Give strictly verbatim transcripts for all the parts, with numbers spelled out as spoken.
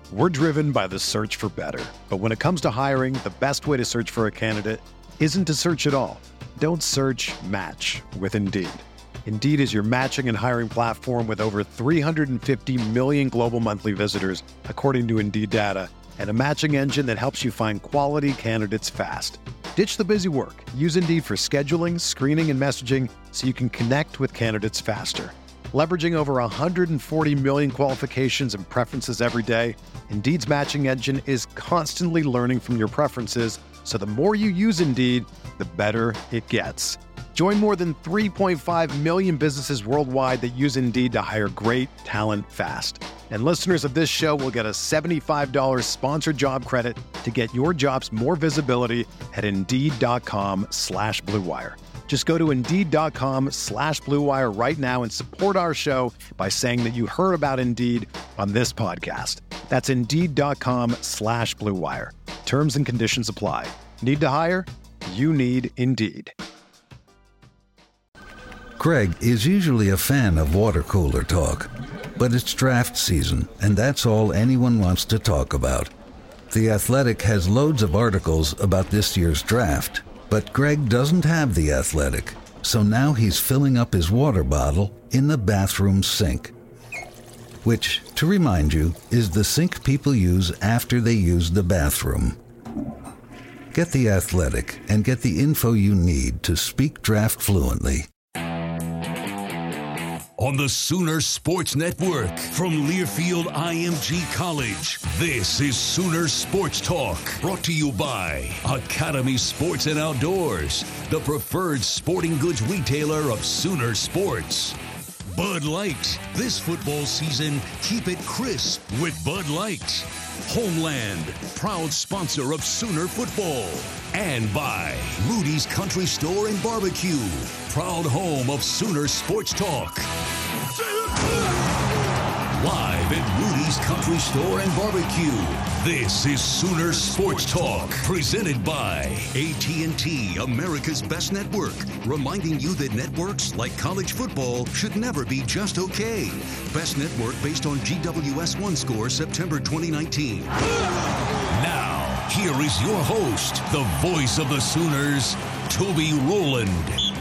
We're driven by the search for better. But when it comes to hiring, the best way to search for a candidate isn't to search at all. Don't search, match with Indeed. Indeed is your matching and hiring platform with over three hundred fifty million global monthly visitors, according to Indeed data, and a matching engine that helps you find quality candidates fast. Ditch the busy work. Use Indeed for scheduling, screening, and messaging so you can connect with candidates faster. Leveraging over one hundred forty million qualifications and preferences every day, Indeed's matching engine is constantly learning from your preferences, so the more you use Indeed, the better it gets. Join more than three point five million businesses worldwide that use Indeed to hire great talent fast. And listeners of this show will get a seventy-five dollars sponsored job credit to get your jobs more visibility at Indeed.com slash Blue Wire. Just go to Indeed.com slash Blue Wire right now and support our show by saying that you heard about Indeed on this podcast. That's Indeed.com slash Blue Wire. Terms and conditions apply. Need to hire? You need Indeed. Greg is usually a fan of water cooler talk, but it's draft season, and that's all anyone wants to talk about. The Athletic has loads of articles about this year's draft, but Greg doesn't have The Athletic, so now he's filling up his water bottle in the bathroom sink. Which, to remind you, is the sink people use after they use the bathroom. Get The Athletic and get the info you need to speak draft fluently. On the Sooner Sports Network from Learfield I M G College, this is Sooner Sports Talk, brought to you by Academy Sports and Outdoors, the preferred sporting goods retailer of Sooner Sports. Bud Light, this football season, keep it crisp with Bud Light. Homeland, proud sponsor of Sooner football. And by Rudy's Country Store and Barbecue, proud home of Sooner Sports Talk. Live at Rudy's Country Store and Barbecue, this is Sooner Sports Talk, presented by A T and T, America's best network, reminding you that networks like college football should never be just okay. Best network based on G W S one score September twenty nineteen. Now, here is your host, the voice of the Sooners, Toby Rowland.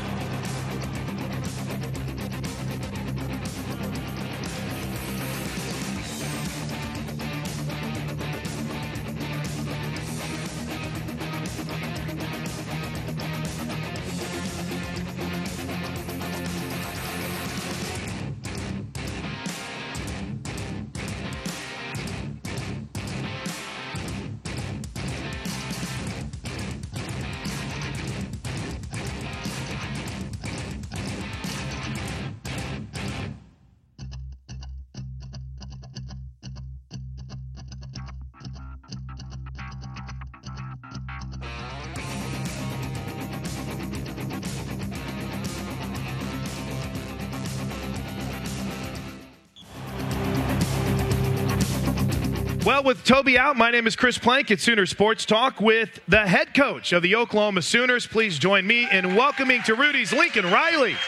Well, with Toby out, my name is Chris Plank at Sooner Sports Talk with the head coach of the Oklahoma Sooners. Please join me in welcoming to Rudy's Lincoln Riley.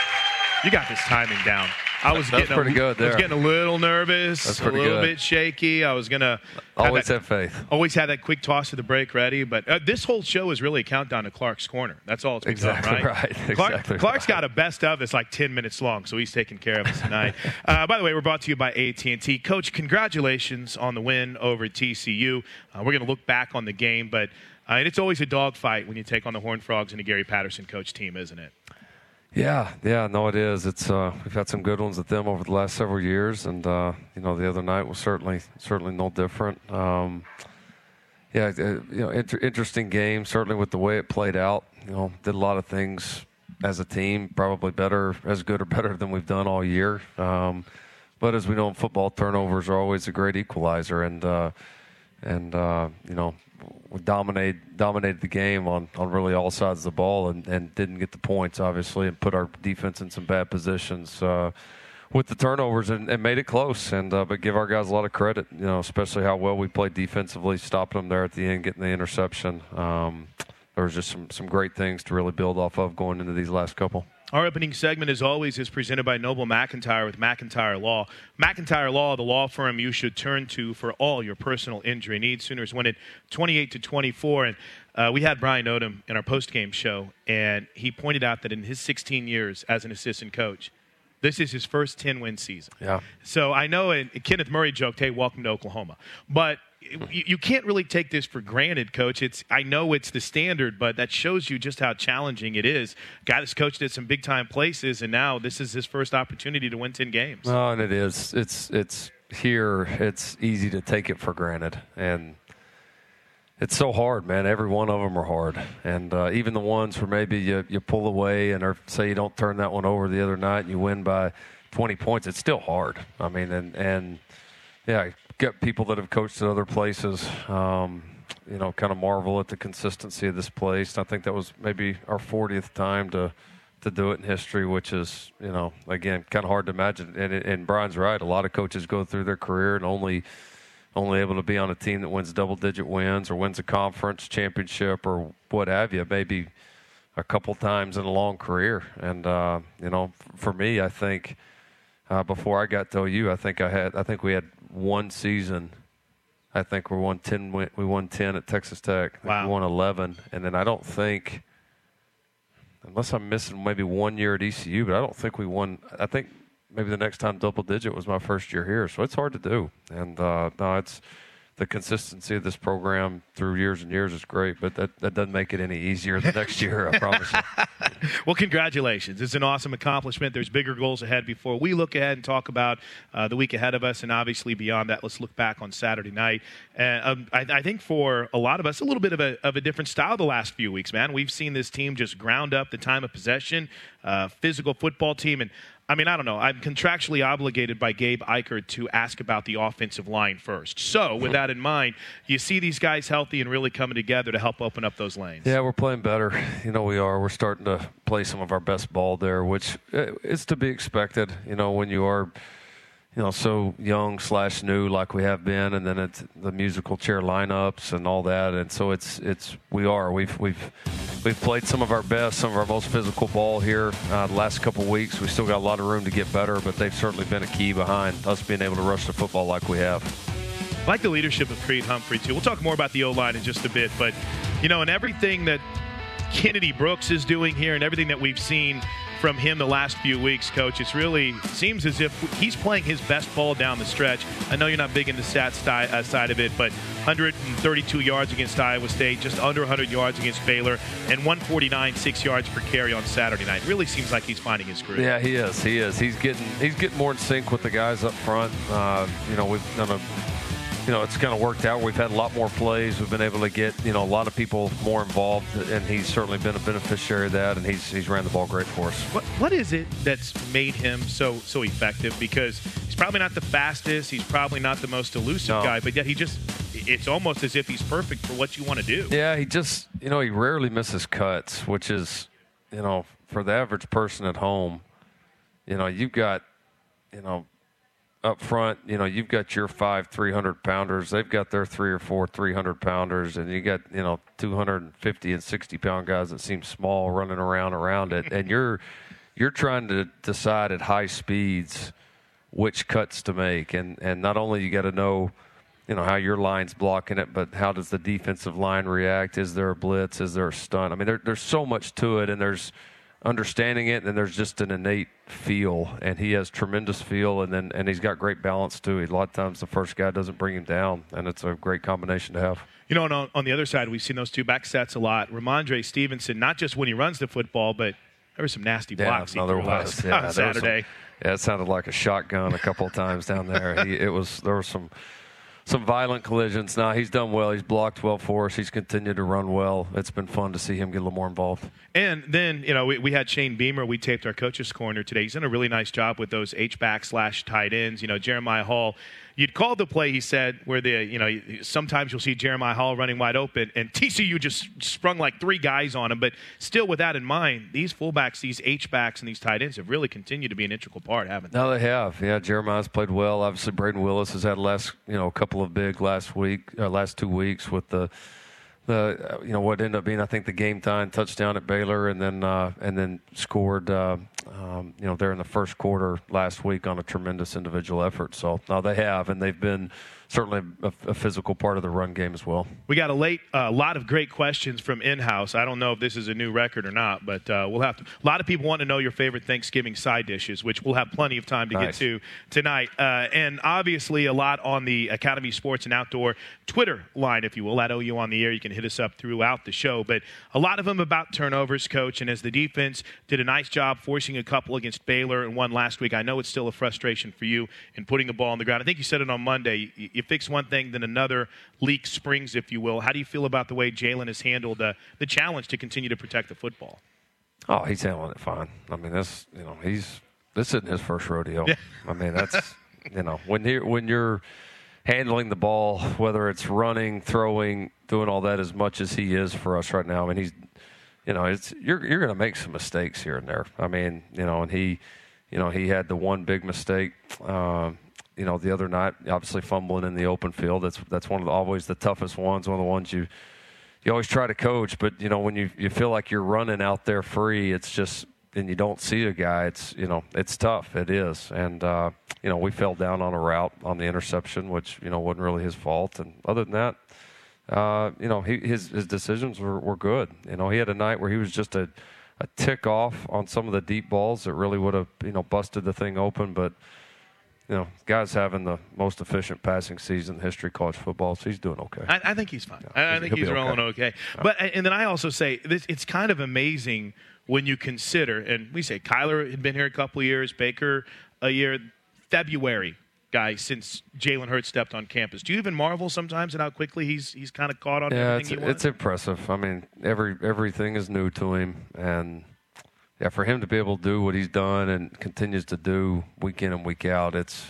You got this timing down. I was That's getting pretty a, good there. I was getting a little nervous, That's a pretty little good. bit shaky. I was going to always have, have faith. Always had that quick toss to the break ready. But uh, this whole show is really a countdown to Clark's Corner. That's all it's become, Exactly right? right. Clark, Exactly Clark's right. got a best of. It's like ten minutes long, so he's taking care of us tonight. uh, by the way, we're brought to you by A T and T. Coach, congratulations on the win over at T C U. Uh, we're going to look back on the game, but uh, and it's always a dogfight when you take on the Horned Frogs and the Gary Patterson coach team, isn't it? Yeah, yeah, no, it is. It's uh, we've had some good ones at them over the last several years, and uh, you know, the other night was certainly certainly no different. Um, yeah, uh, you know, inter- interesting game. Certainly with the way it played out. You know, did a lot of things as a team, probably better, as good or better than we've done all year. Um, but as we know in football, turnovers are always a great equalizer, and uh, and uh, you know. We dominated dominated the game on, on really all sides of the ball and, and didn't get the points, obviously, and put our defense in some bad positions uh, with the turnovers and, and made it close. And uh, but give our guys a lot of credit, you know, especially how well we played defensively, stopping them there at the end, getting the interception. Um, there was just some, some great things to really build off of going into these last couple. Our opening segment, as always, is presented by Noble McIntyre with McIntyre Law. McIntyre Law, the law firm you should turn to for all your personal injury needs. Sooners win it twenty-eight to twenty-four, and uh, we had Brian Odom in our postgame show, and he pointed out that in his sixteen years as an assistant coach, this is his first ten-win season. Yeah. So I know, and Kenneth Murray joked, "Hey, welcome to Oklahoma," but you, you can't really take this for granted, Coach. It's I know it's the standard, but that shows you just how challenging it is. Guy that's coached at some big-time places, and now this is his first opportunity to win ten games. Oh, and it is. It's it's here. It's easy to take it for granted, and it's so hard, man. Every one of them are hard, and uh, even the ones where maybe you, you pull away and or say you don't turn that one over the other night and you win by twenty points, it's still hard. I mean, and and yeah. Got people that have coached at other places, um, you know, kind of marvel at the consistency of this place. I think that was maybe our fortieth time to to do it in history, which is, you know, again, kind of hard to imagine. And, and Brian's right. A lot of coaches go through their career and only only able to be on a team that wins double-digit wins or wins a conference championship or what have you, maybe a couple times in a long career. And, uh, you know, for me, I think uh, before I got to O U, I think I had, I think we had one season. I think we won ten. We won ten at Texas Tech. I think wow. We won eleven, and then I don't think, unless I'm missing maybe one year at E C U, but I don't think we won. I think maybe the next time double digit was my first year here, so it's hard to do. And uh, no, it's the consistency of this program through years and years is great, but that, that doesn't make it any easier the next year, I promise you. Well, congratulations. It's an awesome accomplishment. There's bigger goals ahead before we look ahead and talk about uh, the week ahead of us, and obviously beyond that, let's look back on Saturday night. And um, I, I think for a lot of us, a little bit of a, of a different style the last few weeks, man. We've seen this team just ground up the time of possession, uh, physical football team, and I mean, I don't know. I'm contractually obligated by Gabe Eichert to ask about the offensive line first. So, with that in mind, you see these guys healthy and really coming together to help open up those lanes. Yeah, we're playing better. You know, we are. We're starting to play some of our best ball there, which is to be expected, you know, when you are, you know, so young slash new like we have been, and then it's the musical chair lineups and all that. And so it's it's we are. We've we've we've played some of our best, some of our most physical ball here uh, the last couple of weeks. We still got a lot of room to get better, but they've certainly been a key behind us being able to rush the football like we have. I like the leadership of Creed Humphrey, too. We'll talk more about the O-line in just a bit, but, you know, and everything that Kennedy Brooks is doing here and everything that we've seen from him the last few weeks, Coach, it's really seems as if he's playing his best ball down the stretch. I know you're not big in the stats uh, side of it, but one hundred thirty-two yards against Iowa State, just under one hundred yards against Baylor, and one forty-nine, six yards per carry on Saturday night. Really seems like he's finding his groove. Yeah, he is. He is. He's getting he's getting more in sync with the guys up front. Uh, you know, we've done a You know, it's kind of worked out. We've had a lot more plays. We've been able to get, you know, a lot of people more involved, and he's certainly been a beneficiary of that, and he's he's ran the ball great for us. What What is it that's made him so so effective? Because he's probably not the fastest. He's probably not the most elusive no. guy, but yet he just, it's almost as if he's perfect for what you want to do. Yeah, he just, you know, he rarely misses cuts, which is, you know, for the average person at home, you know, you've got, you know, up front, you know, you've got your five three hundred pounders. They've got their three or four three hundred pounders, and you got, you know, two hundred fifty and sixty pound guys that seem small running around around it, and you're you're trying to decide at high speeds which cuts to make, and and not only you got to know, you know, how your line's blocking it, but how does the defensive line react? Is there a blitz? Is there a stunt? I mean, there, there's so much to it, and there's understanding it, and there's just an innate feel, and he has tremendous feel, and then and he's got great balance too. A lot of times the first guy doesn't bring him down, and it's a great combination to have. You know, and on, on the other side, we've seen those two back sets a lot. Ramondre Stevenson, not just when he runs the football, but there were some nasty blocks yeah, he threw last yeah, on Saturday. Some, yeah, it sounded like a shotgun a couple of times down there. He, it was there were some some violent collisions. Now, he's done well. He's blocked well for us. He's continued to run well. It's been fun to see him get a little more involved. And then, you know, we, we had Shane Beamer. We taped our coach's corner today. He's done a really nice job with those H-back slash tight ends. You know, Jeremiah Hall, you'd called the play, he said, where the, you know, sometimes you'll see Jeremiah Hall running wide open, and T C U just sprung like three guys on him. But still, with that in mind, these fullbacks, these H-backs, and these tight ends have really continued to be an integral part, haven't they? No, they have. Yeah, Jeremiah's played well. Obviously, Braden Willis has had last, you know, a couple of big last week, uh, last two weeks with the the you know what ended up being, I think, the game time touchdown at Baylor, and then uh, and then scored uh, um, you know there in the first quarter last week on a tremendous individual effort. So now they have, and they've been certainly a, a physical part of the run game as well. We got a late, a uh, lot of great questions from in-house. I don't know if this is a new record or not, but uh, we'll have to. A lot of people want to know your favorite Thanksgiving side dishes, which we'll have plenty of time to nice. get to tonight. Uh, and obviously, a lot on the Academy Sports and Outdoor Twitter line, if you will. At O U on the Air, you can hit us up throughout the show. But a lot of them about turnovers, Coach. And as the defense did a nice job forcing a couple against Baylor and one last week, I know it's still a frustration for you in putting a ball on the ground. I think you said it on Monday. You, you fix one thing, then another leak springs, if you will. How do you feel about the way Jalen has handled uh, the challenge to continue to protect the football? Oh, he's handling it fine. I mean, this, you know, he's this isn't his first rodeo. Yeah. I mean, that's, you know, when you when you're handling the ball, whether it's running, throwing, doing all that as much as he is for us right now. I mean, he's, you know, it's you're you're going to make some mistakes here and there. I mean, you know, and he, you know, he had the one big mistake. Um, You know, the other night, obviously fumbling in the open field. That's that's one of the, always the toughest ones. One of the ones you you always try to coach, but you know when you you feel like you're running out there free, it's just and you don't see a guy. It's you know it's tough. It is, and uh, you know we fell down on a route on the interception, which you know wasn't really his fault. And other than that, uh, you know he, his his decisions were, were good. You know he had a night where he was just a a tick off on some of the deep balls that really would have you know busted the thing open, but. You know, guy's having the most efficient passing season in the history of college football, so he's doing okay. I, I think he's fine. Yeah, I, I think he's rolling okay. okay. But and then I also say this: it's kind of amazing when you consider, and we say Kyler had been here a couple of years, Baker a year, February guy since Jalen Hurts stepped on campus. Do you even marvel sometimes at how quickly he's he's kind of caught on yeah, everything it's, he wants? it's impressive. I mean, every everything is new to him, and. Yeah, for him to be able to do what he's done and continues to do week in and week out, it's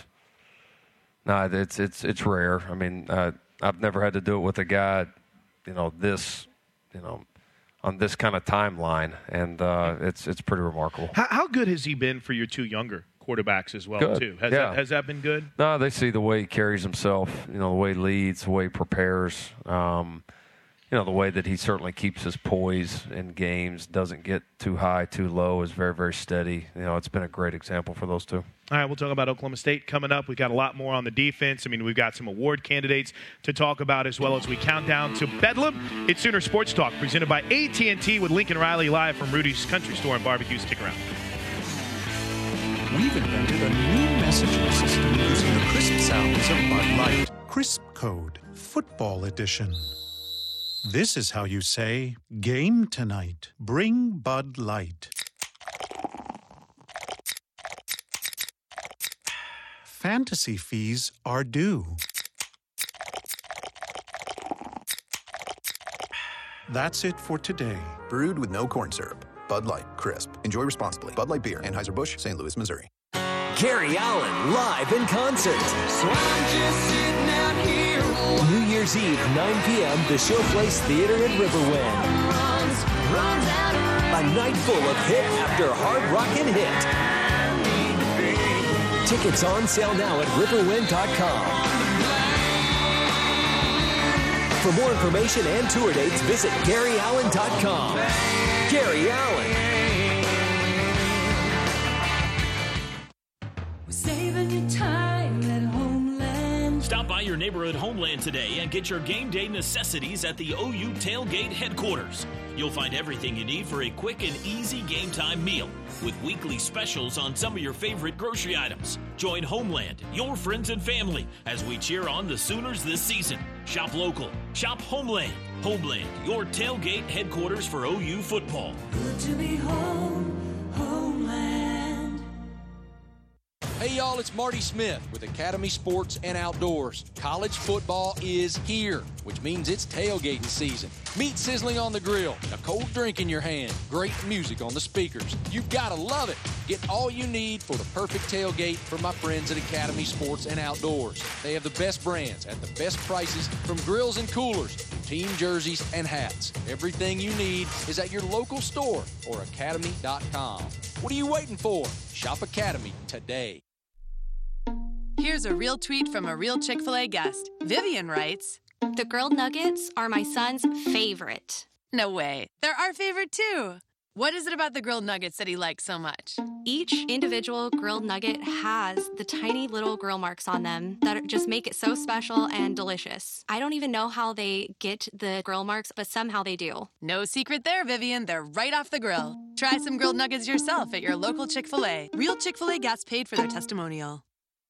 no, nah, it's it's it's rare. I mean, uh, I've never had to do it with a guy, you know, this, you know, on this kind of timeline, and uh, it's it's pretty remarkable. How, how good has he been for your two younger quarterbacks as well, good. too? Has yeah. that, has that been good? No, they see the way he carries himself, you know, the way he leads, the way he prepares. Um, You know, the way that he certainly keeps his poise in games, doesn't get too high, too low, is very, very steady. You know, it's been a great example for those two. All right, we'll talk about Oklahoma State coming up. We've got a lot more on the defense. I mean, we've got some award candidates to talk about as well as we count down to Bedlam. It's Sooner Sports Talk, presented by A T and T with Lincoln Riley live from Rudy's Country Store and Barbecue. Stick around. We've invented a new messaging system using the crisp sounds of Bud Light. Crisp Code, Football Edition. This is how you say, game tonight. Bring Bud Light. Fantasy fees are due. That's it for today. Brewed with no corn syrup. Bud Light, crisp. Enjoy responsibly. Bud Light Beer, Anheuser-Busch, Saint Louis, Missouri. Gary Allen live in concert. So I'm just sitting out here. New Year's Eve, nine p.m., the Showplace Theater at Riverwind. Runs, runs out a night full of hit after hard rockin' hit. Tickets on sale now at riverwind dot com. For more information and tour dates, visit gary allen dot com. Gary Allen. Saving you time at Homeland. Stop by your neighborhood Homeland today and get your game day necessities at the O U Tailgate headquarters. You'll find everything you need for a quick and easy game time meal with weekly specials on some of your favorite grocery items. Join Homeland, your friends and family, as we cheer on the Sooners this season. Shop local. Shop Homeland. Homeland, your tailgate headquarters for O U football. Good to be home, Homeland. Hey y'all, it's Marty Smith with Academy Sports and Outdoors. College football is here, which means it's tailgating season. Meat sizzling on the grill, a cold drink in your hand, great music on the speakers. You've got to love it. Get all you need for the perfect tailgate from my friends at Academy Sports and Outdoors. They have the best brands at the best prices, from grills and coolers, team jerseys and hats. Everything you need is at your local store or academy dot com. What are you waiting for? Shop Academy today. Here's a real tweet from a real Chick-fil-A guest. Vivian writes, The grilled nuggets are my son's favorite. No way. They're our favorite, too. What is it about the grilled nuggets that he likes so much? Each individual grilled nugget has the tiny little grill marks on them that just make it so special and delicious. I don't even know how they get the grill marks, but somehow they do. No secret there, Vivian. They're right off the grill. Try some grilled nuggets yourself at your local Chick-fil-A. Real Chick-fil-A guests paid for their testimonial.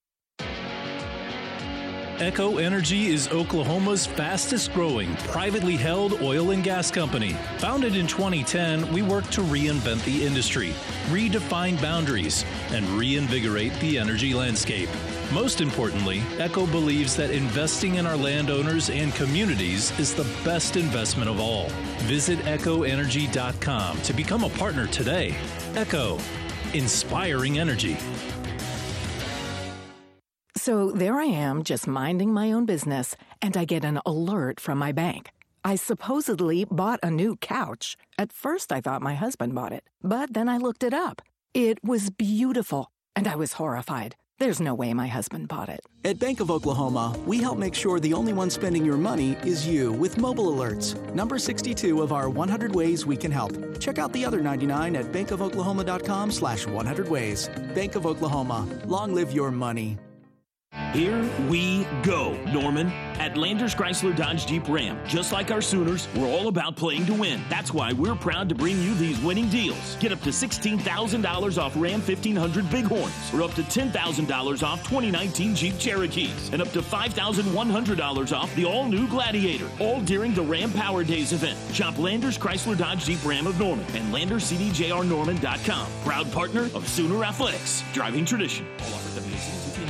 Echo Energy is Oklahoma's fastest growing privately held oil and gas company. Founded in twenty ten, we work to reinvent the industry, redefine boundaries, and reinvigorate the energy landscape. Most importantly, Echo believes that investing in our landowners and communities is the best investment of all. Visit echo energy dot com to become a partner today. Echo, inspiring energy. So there I am, just minding my own business, and I get an alert from my bank. I supposedly bought a new couch. At first, I thought my husband bought it, but then I looked it up. It was beautiful, and I was horrified. There's no way my husband bought it. At Bank of Oklahoma, we help make sure the only one spending your money is you with mobile alerts. Number sixty-two of our one hundred Ways We Can Help. Check out the other ninety-nine at bankofoklahoma.com slash 100 ways. Bank of Oklahoma. Long live your money. Here we go, Norman. At Landers Chrysler Dodge Jeep Ram, just like our Sooners, we're all about playing to win. That's why we're proud to bring you these winning deals. Get up to sixteen thousand dollars off Ram fifteen hundred Bighorns, or up to ten thousand dollars off twenty nineteen Jeep Cherokees, and up to five thousand one hundred dollars off the all-new Gladiator, all during the Ram Power Days event. Shop Landers Chrysler Dodge Jeep Ram of Norman and landers c d j r norman dot com. Proud partner of Sooner Athletics, driving tradition. All offers W A C D two P.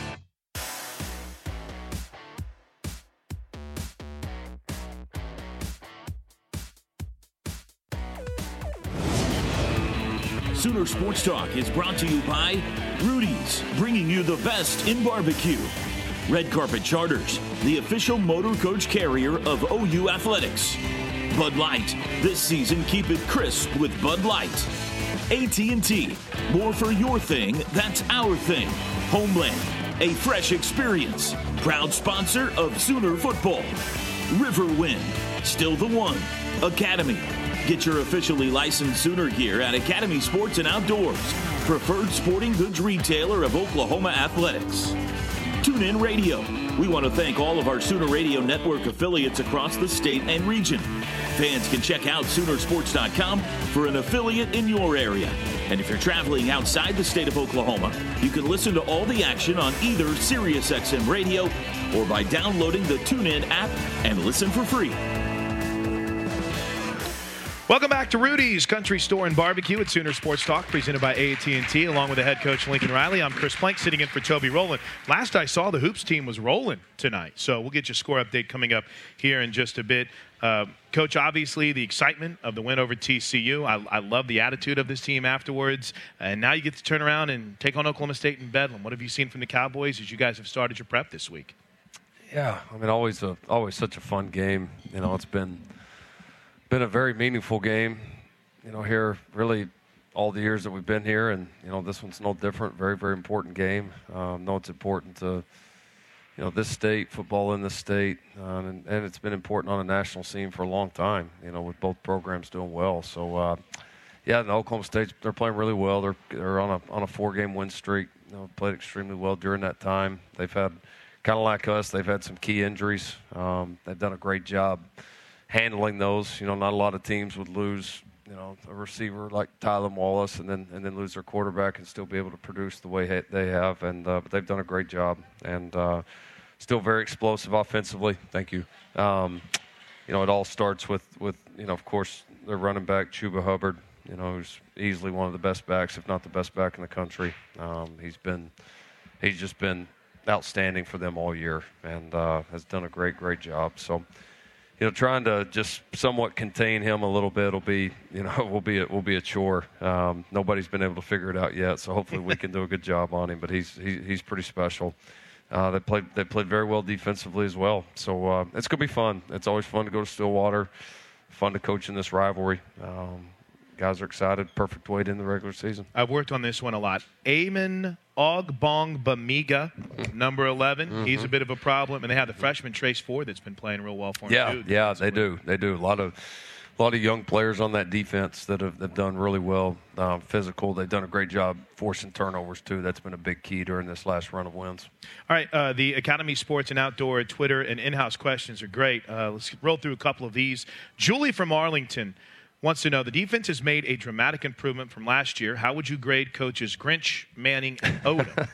Sooner Sports Talk is brought to you by Rudy's, bringing you the best in barbecue. Red Carpet Charters, the official motor coach carrier of O U Athletics. Bud Light, this season keep it crisp with Bud Light. A T and T, more for your thing, that's our thing. Homeland, a fresh experience. Proud sponsor of Sooner Football. Riverwind, still the one. Academy. Get your officially licensed Sooner gear at Academy Sports and Outdoors, preferred sporting goods retailer of Oklahoma Athletics. TuneIn Radio. We want to thank all of our Sooner Radio Network affiliates across the state and region. Fans can check out Sooner Sports dot com for an affiliate in your area. And if you're traveling outside the state of Oklahoma, you can listen to all the action on either SiriusXM Radio or by downloading the TuneIn app and listen for free. Welcome back to Rudy's Country Store and Barbecue at Sooner Sports Talk, presented by A T and T, along with the head coach Lincoln Riley. I'm Chris Plank, sitting in for Toby Rowland. Last I saw, the Hoops team was rolling tonight, so we'll get your score update coming up here in just a bit. Uh, Coach, obviously, the excitement of the win over T C U. I, I love the attitude of this team afterwards, and now you get to turn around and take on Oklahoma State in Bedlam. What have you seen from the Cowboys as you guys have started your prep this week? Yeah, I mean, always a, always such a fun game. You know, it's been been a very meaningful game. You know, here really all the years that we've been here, and you know this one's no different. Very, very important game. Um, know it's important to you know this state, football in this state, uh, and, and it's been important on a national scene for a long time. You know, with both programs doing well. So, uh, yeah, the Oklahoma State, they're playing really well. They're they're on a on a four-game win streak. You know, played extremely well during that time. They've had kind of like us. They've had some key injuries. Um, they've done a great job handling those. You know, not a lot of teams would lose, you know, a receiver like Tyler Wallace and then and then lose their quarterback and still be able to produce the way they have. And uh, but they've done a great job and uh, still very explosive offensively. Thank you. Um, you know, it all starts with, with, you know, of course, their running back, Chuba Hubbard, you know, who's easily one of the best backs, if not the best back in the country. Um, he's been, he's just been outstanding for them all year and uh, has done a great, great job. So, you know, trying to just somewhat contain him a little bit will be, you know, will be a, will be a chore. Um, nobody's been able to figure it out yet, so hopefully we can do a good job on him. But he's he, he's pretty special. Uh, they played they played very well defensively as well. So uh, it's gonna be fun. It's always fun to go to Stillwater. Fun to coach in this rivalry. Um, guys are excited. Perfect way to end the regular season. I've worked on this one a lot. Eamon Ogbongbemiga, number eleven. Mm-hmm. He's a bit of a problem. And they have the freshman Trace Ford that's been playing real well for them, yeah, too. Yeah, they do. They do. A lot of a lot of young players on that defense that have, have done really well. Um, physical. They've done a great job forcing turnovers, too. That's been a big key during this last run of wins. All right, uh, the Academy Sports and Outdoor Twitter and in-house questions are great. Uh, let's roll through a couple of these. Julie from Arlington wants to know, the defense has made a dramatic improvement from last year. How would you grade coaches Grinch, Manning, and Odom?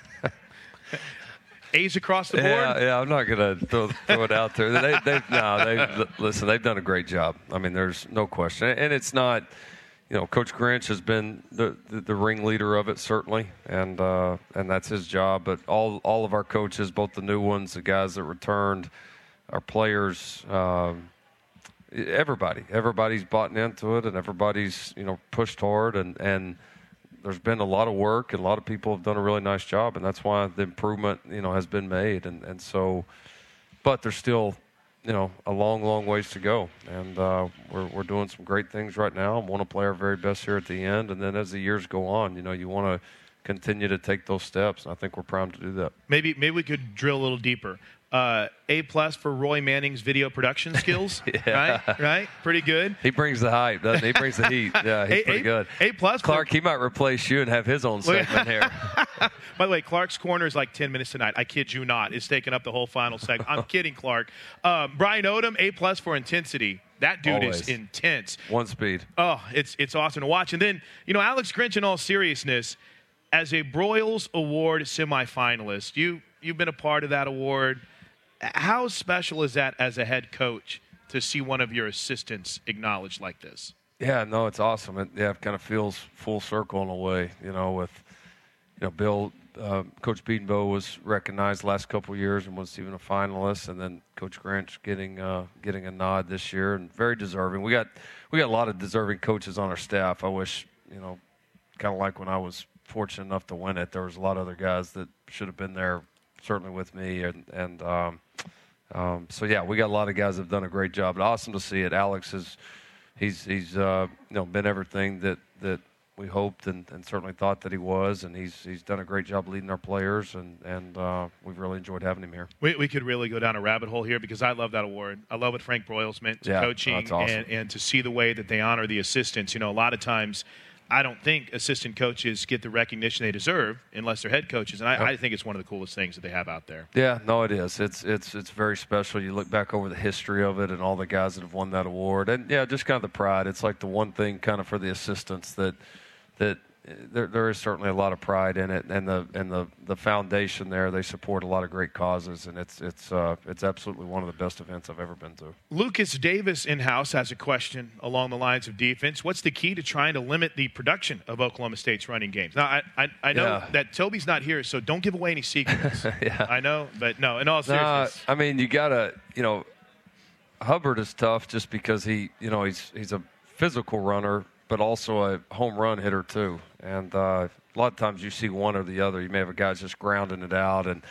A's across the board? Yeah, yeah I'm not going to throw, throw it out there. They, they, no, they, listen, they've done a great job. I mean, there's no question. And it's not, you know, Coach Grinch has been the, the, the ringleader of it, certainly, and uh, and that's his job. But all, all of our coaches, both the new ones, the guys that returned, our players, um, everybody, everybody's bought into it, and everybody's, you know, pushed hard, and, and there's been a lot of work, and a lot of people have done a really nice job, and that's why the improvement, you know, has been made. And, and so, but there's still, you know, a long, long ways to go, and uh, we're we're doing some great things right now, and want to play our very best here at the end. And then as the years go on, you know, you want to continue to take those steps, and I think we're primed to do that. Maybe maybe we could drill a little deeper. Uh, A plus for Roy Manning's video production skills, yeah. right? Right, pretty good. He brings the hype, doesn't he? He brings the heat. Yeah, he's a, pretty a, good. A plus, Clark. For, he might replace you and have his own segment here. By the way, Clark's corner is like ten minutes tonight. I kid you not. It's taking up the whole final segment. I'm kidding, Clark. Um, Brian Odom, A plus for intensity. That dude Always. is intense. One speed. Oh, it's it's awesome to watch. And then, you know, Alex Grinch, in all seriousness, as a Broyles Award semifinalist, you you've been a part of that award. How special is that as a head coach to see one of your assistants acknowledged like this? Yeah, no, it's awesome. It yeah, it kind of feels full circle in a way, you know, with, you know, Bill, uh, Coach Beatonbow was recognized the last couple of years and was even a finalist, and then Coach Grinch getting uh, getting a nod this year, and very deserving. We got we got a lot of deserving coaches on our staff. I wish, you know, kind of like when I was fortunate enough to win it, there was a lot of other guys that should have been there, certainly with me, and and um, um, so yeah, we got a lot of guys that have done a great job. But awesome to see it. Alex is he's he's uh, you know been everything that, that we hoped and, and certainly thought that he was, and he's he's done a great job leading our players, and and uh, we've really enjoyed having him here. We we could really go down a rabbit hole here because I love that award. I love what Frank Broyles meant to yeah, coaching, that's awesome. and and to see the way that they honor the assistants. You know, a lot of times, I don't think assistant coaches get the recognition they deserve unless they're head coaches, and I, Yep. I think it's one of the coolest things that they have out there. Yeah, no, it is. It's it's it's very special. You look back over the history of it and all the guys that have won that award, and yeah, just kind of the pride. It's like the one thing kind of for the assistants that that there there is certainly a lot of pride in it, and the and the, the foundation there, they support a lot of great causes, and it's it's uh, it's absolutely one of the best events I've ever been to. Lucas Davis in-house has a question along the lines of defense. What's the key to trying to limit the production of Oklahoma State's running games? Now, I I, I know Yeah. that Toby's not here, so don't give away any secrets. yeah. I know, but no, in all Nah, seriousness. I mean, you gotta, you know, Hubbard is tough just because he, you know, he's he's a physical runner, but also a home run hitter too. And uh, a lot of times you see one or the other. You may have a guy just grounding it out, and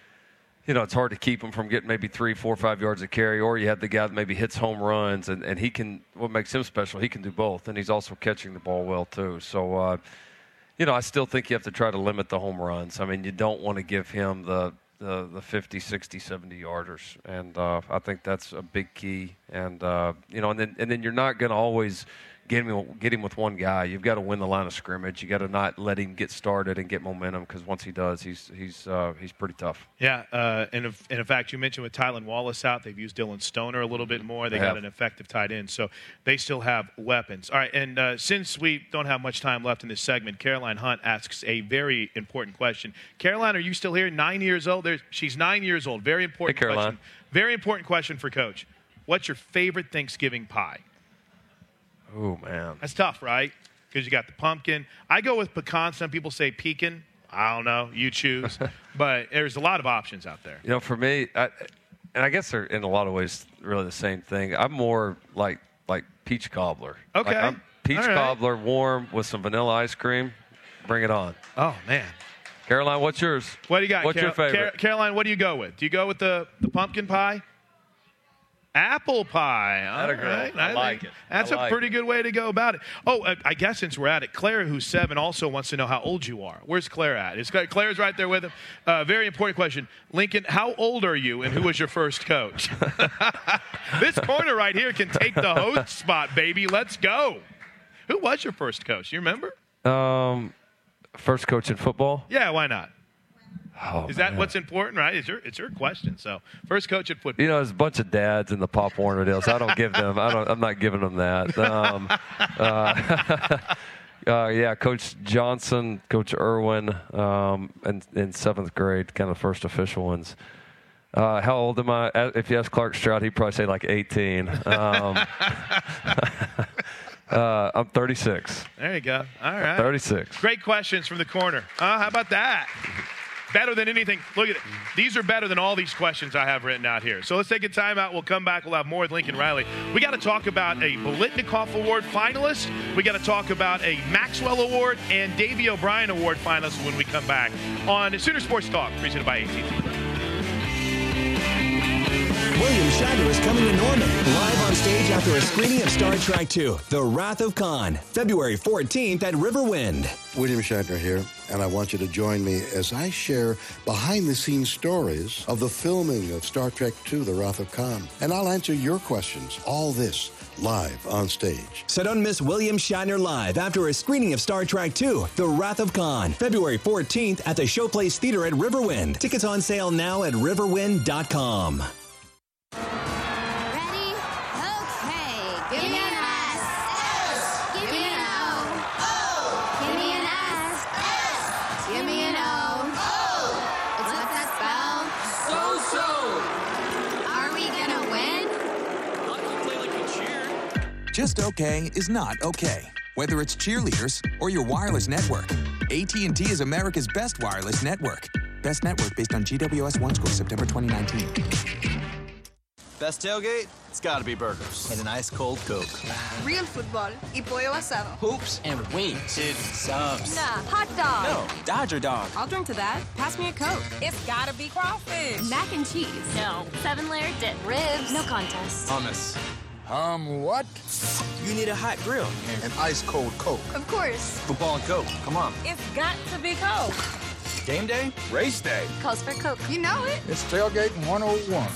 you know it's hard to keep him from getting maybe three, four, five yards of carry. Or you have the guy that maybe hits home runs, and, and he can. What makes him special? He can do both, and he's also catching the ball well too. So. Uh, You know, I still think you have to try to limit the home runs. I mean, you don't want to give him the the, the fifty, sixty, seventy yarders, and uh, I think that's a big key. And uh, you know, and then and then you're not going to always get him get him with one guy. You've got to win the line of scrimmage. You got to not let him get started and get momentum, because once he does, he's he's uh, he's pretty tough. Yeah, uh, and, if, and in fact, you mentioned with Tylan Wallace out, they've used Dylan Stoner a little bit more. They, They got have. an effective tight end, so they still have weapons. All right, and uh, since we don't have much time left in this segment, Caroline Hunt asks a very important question. Caroline, are you still here? Nine years old. There's, she's nine years old. Very important Hey, Caroline. question. Very important question for Coach. What's your favorite Thanksgiving pie? Oh man, That's tough, right? Because you got the pumpkin. I go with pecan. Some people say pecan. I don't know. You choose. But there's a lot of options out there. You know, for me, I, and I guess they're in a lot of ways really the same thing. I'm more like like peach cobbler. Okay. Like I'm peach All right. cobbler, warm with some vanilla ice cream. Bring it on. Oh, man. Caroline, what's yours? What do you got? What's your Carol- favorite? Car- Caroline, what do you go with? Do you go with the, the pumpkin pie? Apple pie. All That'll right. go. I, I like it. That's I like a pretty it. good way to go about it. Oh, uh, I guess since we're at it, Claire, who's seven, also wants to know how old you are. Where's Claire at? Is Claire's right there with him? Uh, very important question. Lincoln, how old are you, and who was your first coach? This corner right here can take the host spot, baby. Let's go. Who was your first coach? Do you remember? Um, first coach in football? Yeah, why not? Oh, Is that man. what's important, right? It's your, it's your question. So, first coach at football. You know, there's a bunch of dads in the Pop Warner deal, so I don't give them. I don't. I'm not giving them that. Um, uh, uh, yeah, Coach Johnson, Coach Irwin, um, in, in seventh grade, kind of the first official ones. Uh, how old am I? If you ask Clark Stroud, he'd probably say like eighteen. Um, uh, I'm thirty-six. There you go. All right. thirty-six. Great questions from the corner. Uh, how about that? Better than anything. Look at it. These are better than all these questions I have written out here. So let's take a timeout. We'll come back. We'll have more with Lincoln Riley. We got to talk about a Bolitnikoff Award finalist. We got to talk about a Maxwell Award and Davey O'Brien Award finalist when we come back on Sooner Sports Talk, presented by A T and T. William Shatner is coming to Norman, live on stage after a screening of Star Trek two, The Wrath of Khan, February fourteenth at Riverwind. William Shatner here, and I want you to join me as I share behind-the-scenes stories of the filming of Star Trek two, The Wrath of Khan. And I'll answer your questions, all this, live on stage. So don't miss William Shatner live after a screening of Star Trek two, The Wrath of Khan, February fourteenth at the Showplace Theater at Riverwind. Tickets on sale now at riverwind dot com. Ready? Okay. Give me an S. S. Give me an O. O. Give me an S. S. Give me an O. O. It's what's that So-so. spell? Are we gonna win? Just okay is not okay. Whether it's cheerleaders or your wireless network, A T and T is America's best wireless network. Best network based on G W S one score, September twenty nineteen. Best tailgate? It's gotta be burgers. And an ice cold Coke. Real football y pollo asado. Hoops and wings. Dude, subs. Nah, hot dog. No, Dodger dog. I'll drink to that. Pass me a Coke. It's gotta be crawfish. Mac and cheese. No. Seven-layer dip. Ribs. No contest. Hummus. Um, what? You need a hot grill. And an ice cold Coke. Of course. Football and Coke. Come on. It's got to be Coke. Game day? Race day. Calls for Coke. You know it. It's tailgating one oh one.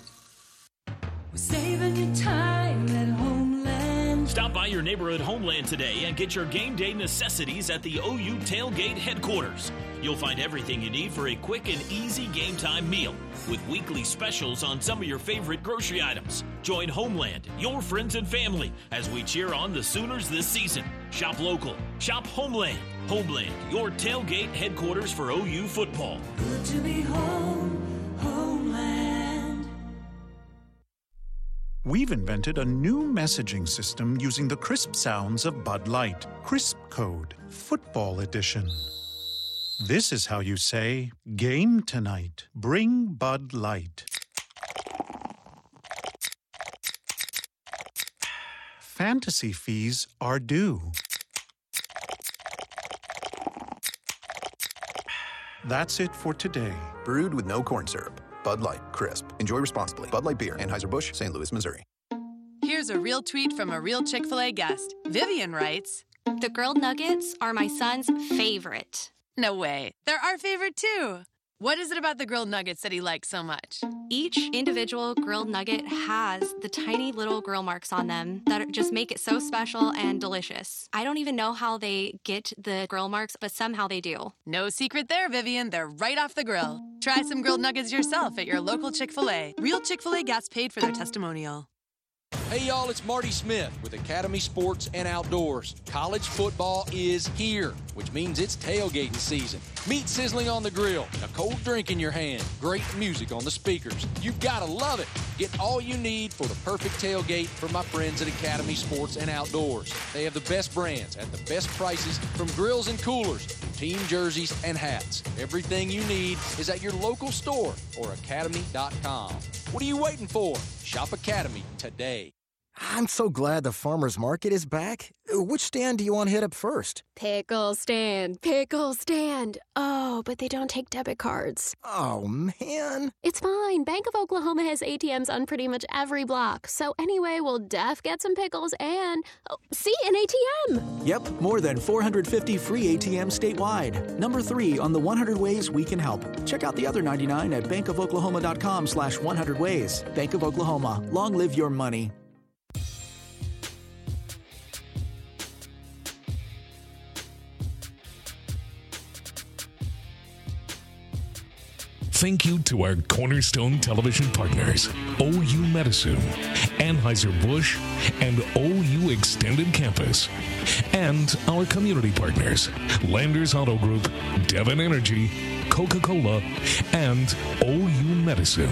Saving your time at Homeland. Stop by your neighborhood Homeland today and get your game day necessities at the O U Tailgate headquarters. You'll find everything you need for a quick and easy game time meal with weekly specials on some of your favorite grocery items. Join Homeland, your friends and family, as we cheer on the Sooners this season. Shop local. Shop Homeland. Homeland, your tailgate headquarters for O U football. Good to be home, Homeland. We've invented a new messaging system using the crisp sounds of Bud Light. Crisp Code, Football Edition. This is how you say, game tonight. Bring Bud Light. Fantasy fees are due. That's it for today. Brewed with no corn syrup. Bud Light, crisp. Enjoy responsibly. Bud Light Beer, Anheuser-Busch, Saint Louis, Missouri. Here's a real tweet from a real Chick-fil-A guest. Vivian writes, The grilled nuggets are my son's favorite. No way. They're our favorite too. What is it about the grilled nuggets that he likes so much? Each individual grilled nugget has the tiny little grill marks on them that just make it so special and delicious. I don't even know how they get the grill marks, but somehow they do. No secret there, Vivian. They're right off the grill. Try some grilled nuggets yourself at your local Chick-fil-A. Real Chick-fil-A gets paid for their testimonial. Hey y'all, it's Marty Smith with Academy Sports and Outdoors. College football is here, which means it's tailgating season. Meat sizzling on the grill, a cold drink in your hand, great music on the speakers. You've got to love it. Get all you need for the perfect tailgate from my friends at Academy Sports and Outdoors. They have the best brands at the best prices, from grills and coolers, team jerseys and hats. Everything you need is at your local store or academy dot com. What are you waiting for? Shop Academy today. I'm so glad the farmer's market is back. Which stand do you want to hit up first? Pickle stand, pickle stand. Oh, but they don't take debit cards. Oh, man. It's fine. Bank of Oklahoma has A T Ms on pretty much every block. So anyway, we'll def get some pickles and, oh, see, an A T M. Yep, more than four hundred fifty free A T Ms statewide. Number three on the one hundred ways we can help. Check out the other ninety-nine at bankofoklahoma.com slash 100 ways. Bank of Oklahoma. Long live your money. Thank you to our Cornerstone Television partners, O U Medicine, Anheuser-Busch, and O U Extended Campus. And our community partners, Landers Auto Group, Devon Energy, Coca-Cola, and O U Medicine.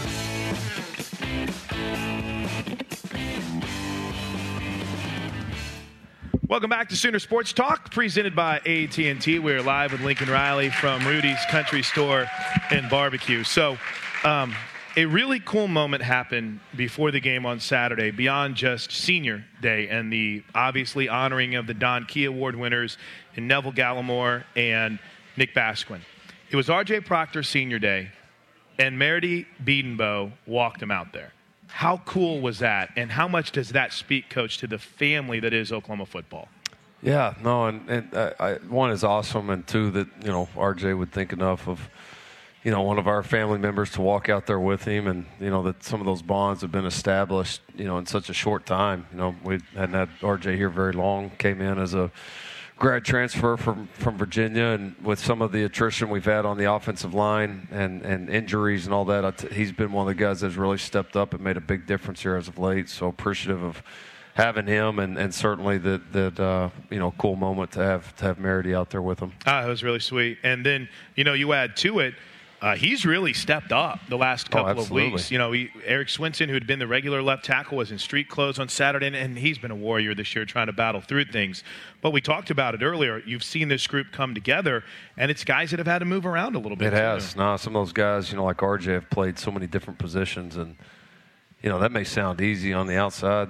Welcome back to Sooner Sports Talk, presented by A T and T. We're live with Lincoln Riley from Rudy's Country Store and Barbecue. So um, a really cool moment happened before the game on Saturday, beyond just Senior Day and the obviously honoring of the Don Key Award winners in Neville Gallimore and Nick Basquin. It was R J Proctor Senior Day, and Meredith Biedenbow walked him out there. How cool was that, and how much does that speak, Coach, to the family that is Oklahoma football? Yeah, no, and, and uh, I, one is awesome, and two, that, you know, R J would think enough of, you know, one of our family members to walk out there with him, and, you know, that some of those bonds have been established, you know, in such a short time. You know, we hadn't had R J here very long, came in as a grad transfer from, from Virginia, and with some of the attrition we've had on the offensive line and, and injuries and all that, I t- he's been one of the guys that's really stepped up and made a big difference here as of late. So appreciative of having him, and, and certainly that that uh, you know, cool moment to have to have Meredith out there with him. Ah, it was really sweet. And then, you know, you add to it, Uh, he's really stepped up the last couple oh, of weeks. You know, he, Eric Swinson, who had been the regular left tackle, was in street clothes on Saturday, and, and he's been a warrior this year trying to battle through things. But we talked about it earlier. You've seen this group come together, and it's guys that have had to move around a little bit. It has. No, some of those guys, you know, like R J, have played so many different positions, and, you know, that may sound easy on the outside.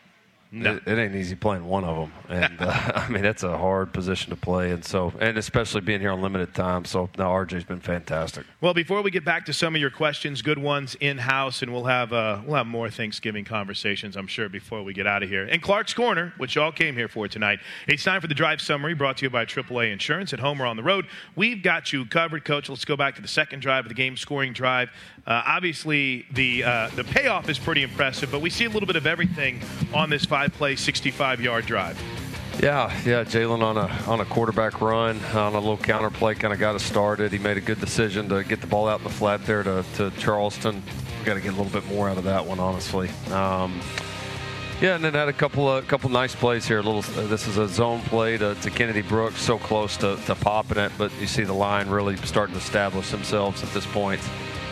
No. It, it ain't easy playing one of them, and uh, I mean, that's a hard position to play, and so, and especially being here on limited time. So now R J's been fantastic. Well, before we get back to some of your questions, good ones in house, and we'll have uh, we'll have more Thanksgiving conversations, I'm sure, before we get out of here. And Clark's Corner, which y'all came here for tonight. It's time for the drive summary, brought to you by triple A Insurance. At home or on the road, we've got you covered, Coach. Let's go back to the second drive of the game, scoring drive. Uh, obviously, the uh, the payoff is pretty impressive, but we see a little bit of everything on this five-play, sixty-five-yard drive. Yeah, yeah, Jalen on a on a quarterback run, on a little counter play, kind of got us started. He made a good decision to get the ball out in the flat there to, to Charleston. We got to get a little bit more out of that one, honestly. Um, yeah, and then had a couple of couple nice plays here. A little, uh, this is a zone play to, to Kennedy Brooks, so close to, to popping it, but you see the line really starting to establish themselves at this point.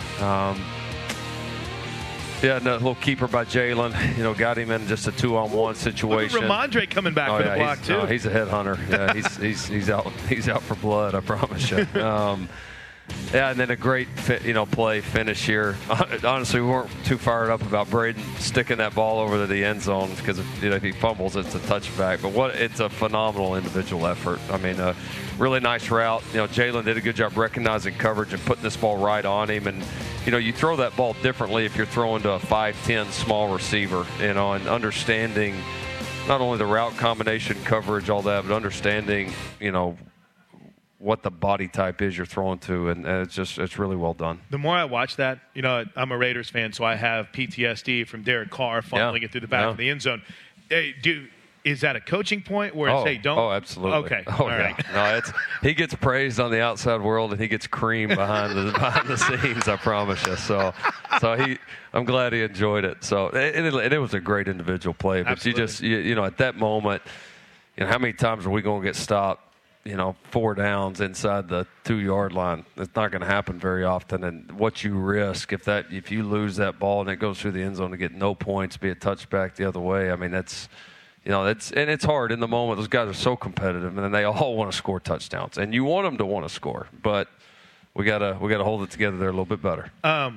Um, Yeah, no, a little keeper by Jalen. You know, got him in just a two-on-one situation. Look at Ramondre coming back oh, for yeah, the block he's, too. No, he's a headhunter. Yeah, he's he's he's out he's out for blood. I promise you. Um, yeah, and then a great fit, you know, play finish here. Honestly, we weren't too fired up about Braden sticking that ball over to the end zone because if, you know, if he fumbles, it's a touchback. But what it's a phenomenal individual effort. I mean, a really nice route. You know, Jalen did a good job recognizing coverage and putting this ball right on him. And you know, you throw that ball differently if you're throwing to a five ten small receiver. You know, and understanding not only the route combination, coverage, all that, but understanding, you know, what the body type is you're throwing to, and, and it's just it's really well done. The more I watch that, you know, I'm a Raiders fan, so I have P T S D from Derek Carr funneling yeah. it through the back yeah. of the end zone. Hey, do is that a coaching point where it's, oh, hey, don't? Oh, absolutely. Okay. Oh, all yeah. right. No, it's he gets praised on the outside world, and he gets creamed behind the behind the scenes. I promise you. So, so he, I'm glad he enjoyed it. So, and it, and it was a great individual play. But absolutely. you just, you, you know, at that moment, you know, how many times are we going to get stopped? You know, four downs inside the two-yard line. It's not going to happen very often. And what you risk if that if you lose that ball and it goes through the end zone to get no points, be a touchback the other way. I mean, that's, you know, that's and it's hard in the moment. Those guys are so competitive, and then they all want to score touchdowns, and you want them to want to score, but we gotta we gotta hold it together there a little bit better. Um,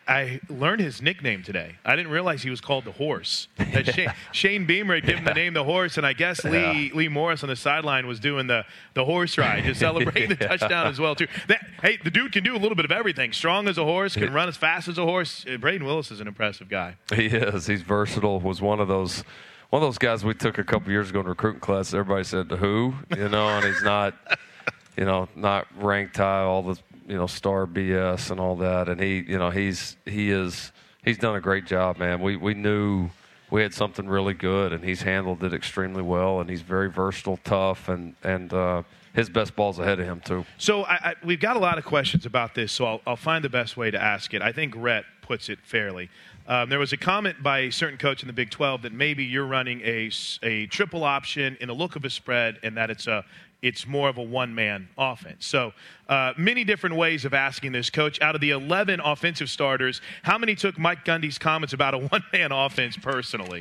I learned his nickname today. I didn't realize he was called the Horse. That Shane, Shane Beamer had given yeah. the name the Horse, and I guess Lee yeah. Lee Morris on the sideline was doing the, the horse ride to celebrate yeah. the touchdown as well too. That, hey, the dude can do a little bit of everything. Strong as a horse, can run as fast as a horse. Braden Willis is an impressive guy. He is. He's versatile. Was one of those one of those guys we took a couple years ago in recruiting class. Everybody said who, you know, and he's not, you know, not ranked high. All the you know, star B S and all that. And he, you know, he's, he is, he's done a great job, man. We, we knew we had something really good, and he's handled it extremely well, and he's very versatile, tough, and, and, uh, his best ball's ahead of him too. So I, I, we've got a lot of questions about this, so I'll, I'll find the best way to ask it. I think Rhett puts it fairly. Um, there was a comment by a certain coach in the Big twelve that maybe you're running a, a triple option in a look of a spread, and that it's a it's more of a one-man offense. So uh, many different ways of asking this, Coach. Out of the eleven offensive starters, how many took Mike Gundy's comments about a one-man offense personally?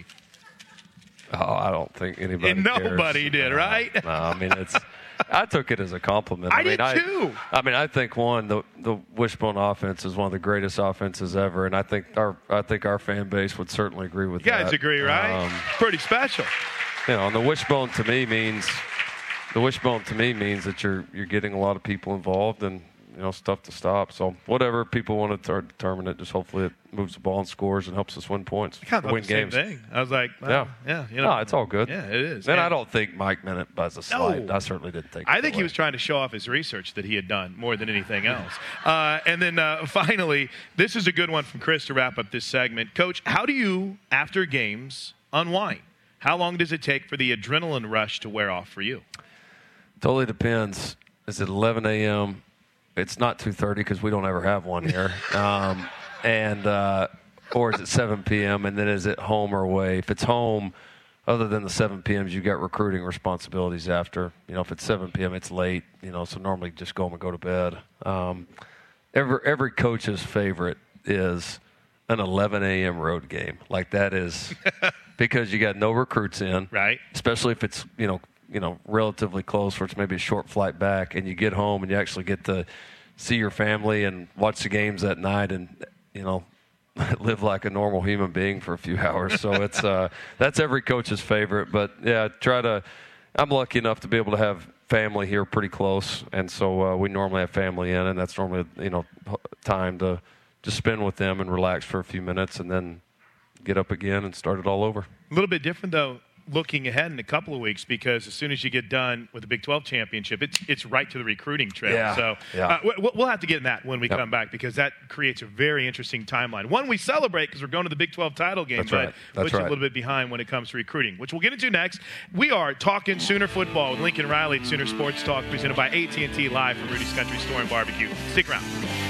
Oh, I don't think anybody and nobody cares. did, no, right? No, I mean, it's I took it as a compliment. I, I mean, did too. I, I mean, I think one the the Wishbone offense is one of the greatest offenses ever, and I think our I think our fan base would certainly agree with you that. You guys agree, right? Um, Pretty special. You know, and the Wishbone to me means the Wishbone to me means that you're you're getting a lot of people involved and you know stuff to stop. So whatever people want to determine it, just hopefully it moves the ball and scores and helps us win points, I kind of win the games. Same thing. I was like, well, yeah, yeah, you know, no, it's all good. Yeah, it is. And, and I don't think Mike meant it as a slight. No. I certainly didn't think. I think he way. was trying to show off his research that he had done more than anything else. Uh, and then uh, finally, this is a good one from Chris to wrap up this segment. Coach, how do you, after games, unwind? How long does it take for the adrenaline rush to wear off for you? Totally depends. Is it eleven a.m.? It's not two thirty because we don't ever have one here. Um, and uh, or is it seven p.m. and then is it home or away? If it's home, other than the seven p.m.s, you got recruiting responsibilities after. You know, if it's seven p.m., it's late. You know, so normally just go home and go to bed. Um, every every coach's favorite is an eleven a.m. road game. Like that is because you got no recruits in, right? Especially if it's you know. you know, relatively close where it's maybe a short flight back and you get home and you actually get to see your family and watch the games that night and, you know, live like a normal human being for a few hours. So it's, uh, that's every coach's favorite, but yeah, try to, I'm lucky enough to be able to have family here pretty close. And so uh, we normally have family in and that's normally, you know, time to just spend with them and relax for a few minutes and then get up again and start it all over. A little bit different though, looking ahead in a couple of weeks because as soon as you get done with the Big twelve championship, it's it's right to the recruiting trail. Yeah, so yeah. Uh, we, we'll have to get in that when we yep. come back because that creates a very interesting timeline. One we celebrate because we're going to the Big twelve title game, That's but right. That's puts you right. a little bit behind when it comes to recruiting, which we'll get into next. We are talking Sooner football with Lincoln Riley at Sooner Sports Talk, presented by A T and T live from Rudy's Country Store and Barbecue. Stick around.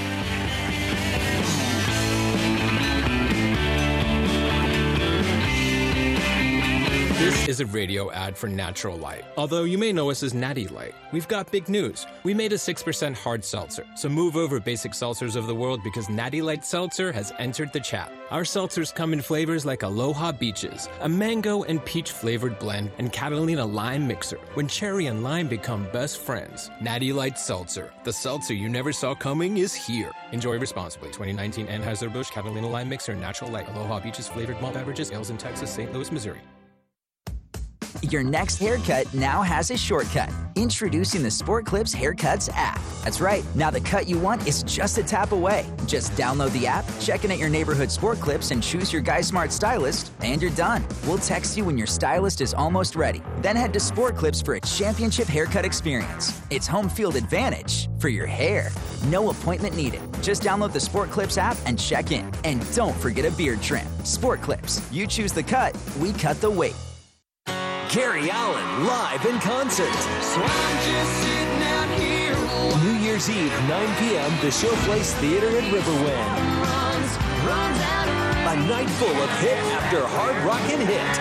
This is a radio ad for Natural Light. Although you may know us as Natty Light, we've got big news. We made a six percent hard seltzer. So move over, basic seltzers of the world, because Natty Light Seltzer has entered the chat. Our seltzers come in flavors like Aloha Beaches, a mango and peach flavored blend, and Catalina Lime Mixer, when cherry and lime become best friends. Natty Light Seltzer. The seltzer you never saw coming is here. Enjoy responsibly. twenty nineteen Anheuser-Busch Catalina Lime Mixer, Natural Light, Aloha Beaches flavored malt beverages, ales in Texas, Saint Louis, Missouri. Your next haircut now has a shortcut. Introducing the Sport Clips Haircuts app. That's right. Now the cut you want is just a tap away. Just download the app, check in at your neighborhood Sport Clips, and choose your Guy Smart stylist, and you're done. We'll text you when your stylist is almost ready. Then head to Sport Clips for a championship haircut experience. It's home field advantage for your hair. No appointment needed. Just download the Sport Clips app and check in. And don't forget a beard trim. Sport Clips. You choose the cut, we cut the weight. Gary Allen live in concert. So I'm just sitting out here. New Year's Eve, nine p.m., the Showplace Theater at Riverwind. Runs, runs out A night full of hit after hard rockin' hit.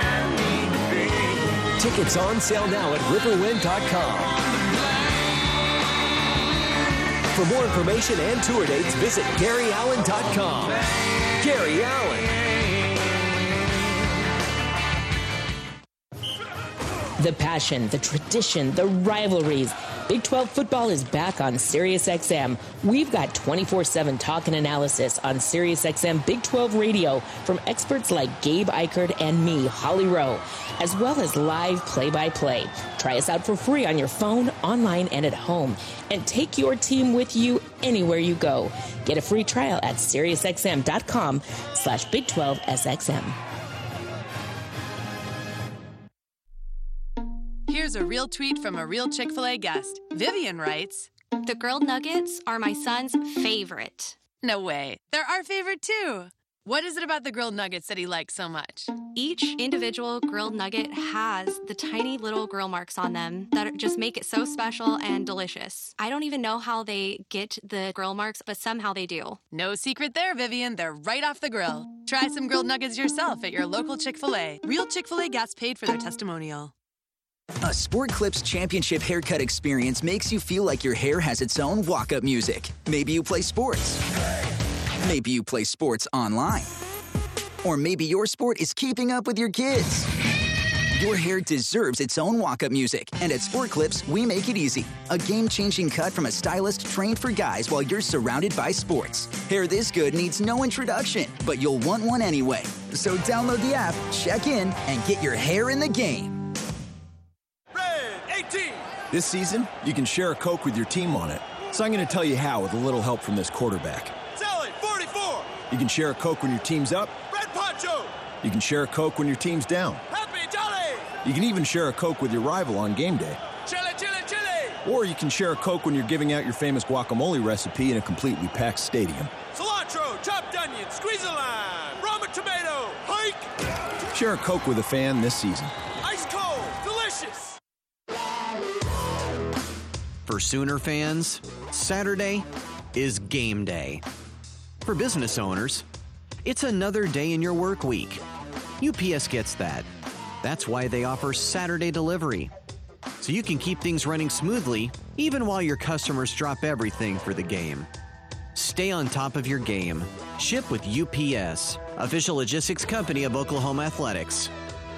Tickets on sale now at riverwind dot com. For more information and tour dates, visit gary allen dot com. Gary Allen. The passion, the tradition, the rivalries. Big twelve football is back on SiriusXM. We've got twenty-four seven talk and analysis on SiriusXM Big twelve Radio from experts like Gabe Eichert and me, Holly Rowe, as well as live play-by-play. Try us out for free on your phone, online, and at home. And take your team with you anywhere you go. Get a free trial at SiriusXM.com slash Big 12 SXM. Here's a real tweet from a real Chick-fil-A guest. Vivian writes, "The grilled nuggets are my son's favorite." No way. They're our favorite too. What is it about the grilled nuggets that he likes so much? Each individual grilled nugget has the tiny little grill marks on them that just make it so special and delicious. I don't even know how they get the grill marks, but somehow they do. No secret there, Vivian. They're right off the grill. Try some grilled nuggets yourself at your local Chick-fil-A. Real Chick-fil-A guests paid for their testimonial. A Sport Clips championship haircut experience makes you feel like your hair has its own walk-up music. Maybe you play sports. Maybe you play sports online. Or maybe your sport is keeping up with your kids. Your hair deserves its own walk-up music. And at Sport Clips, we make it easy. A game-changing cut from a stylist trained for guys while you're surrounded by sports. Hair this good needs no introduction, but you'll want one anyway. So download the app, check in, and get your hair in the game. This season, you can share a Coke with your team on it. So I'm going to tell you how with a little help from this quarterback. Sally, forty-four. You can share a Coke when your team's up. Red Poncho. You can share a Coke when your team's down. Happy Jolly. You can even share a Coke with your rival on game day. Chili, chili, chili. Or you can share a Coke when you're giving out your famous guacamole recipe in a completely packed stadium. Cilantro, chopped onion, squeeze a lime, ramen tomato, hike. Share a Coke with a fan this season. Ice cold, delicious. For Sooner fans, Saturday is game day. For business owners, it's another day in your work week. U P S gets that. That's why they offer Saturday delivery. So you can keep things running smoothly even while your customers drop everything for the game. Stay on top of your game. Ship with U P S, official logistics company of Oklahoma Athletics.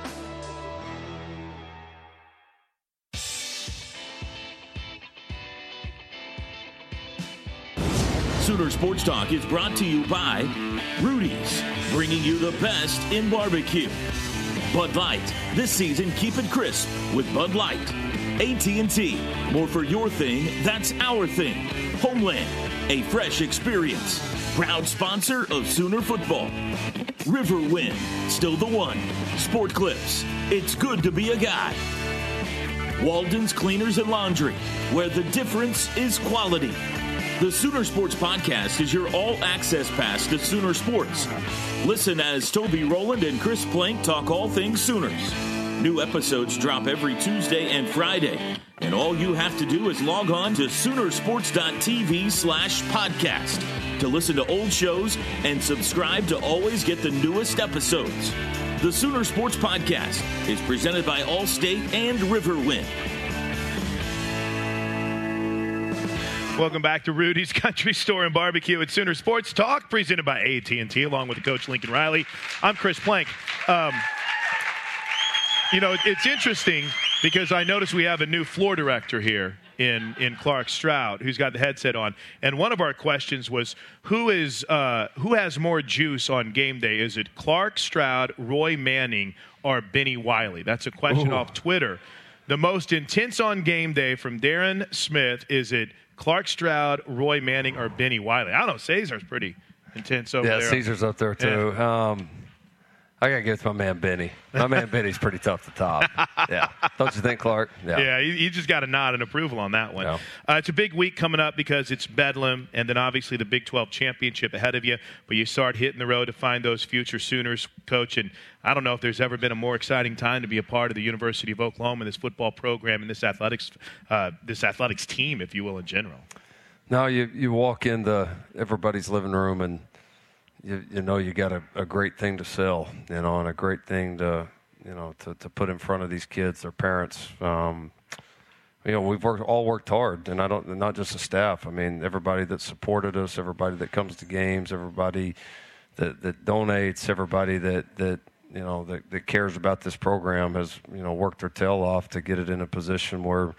Sooner Sports Talk is brought to you by Rudy's, bringing you the best in barbecue. Bud Light, this season keep it crisp with Bud Light. A T and T, more for your thing, that's our thing. Homeland, a fresh experience. Proud sponsor of Sooner football. Riverwind, still the one. Sport Clips, it's good to be a guy. Walden's Cleaners and Laundry, where the difference is quality. The Sooner Sports Podcast is your all-access pass to Sooner Sports. Listen as Toby Rowland and Chris Plank talk all things Sooners. New episodes drop every Tuesday and Friday, and all you have to do is log on to Soonersports.tv slash podcast to listen to old shows and subscribe to always get the newest episodes. The Sooner Sports Podcast is presented by Allstate and Riverwind. Welcome back to Rudy's Country Store and Barbecue at Sooner Sports Talk, presented by A T and T, along with Coach Lincoln Riley. I'm Chris Plank. Um, you know, it's interesting because I noticed we have a new floor director here in, in Clark Stroud, who's got the headset on. And one of our questions was, who is uh, who has more juice on game day? Is it Clark Stroud, Roy Manning, or Benny Wiley? That's a question Ooh. off Twitter. The most intense on game day from Darren Smith, is it Clark Stroud, Roy Manning, or Benny Wiley? I don't know. Caesar's pretty intense over yeah, there. Yeah, Caesar's up there, too. Yeah. Um, I got to give it to my man Benny. My man Benny's pretty tough to top. Yeah. Don't you think, Clark? Yeah, yeah you, you just got a nod and approval on that one. Yeah. Uh, it's a big week coming up because it's Bedlam and then obviously the Big twelve championship ahead of you. But you start hitting the road to find those future Sooners, Coach. And I don't know if there's ever been a more exciting time to be a part of the University of Oklahoma, this football program, and this athletics, uh, this athletics team, if you will, in general. No, you, you walk into everybody's living room and You, you know you got a, a great thing to sell, you know, and a great thing to, you know, to, to put in front of these kids, their parents. Um, you know, we've worked all worked hard, and I don't not just the staff. I mean, everybody that supported us, everybody that comes to games, everybody that, that donates, everybody that, that you know that, that cares about this program has you know worked their tail off to get it in a position where,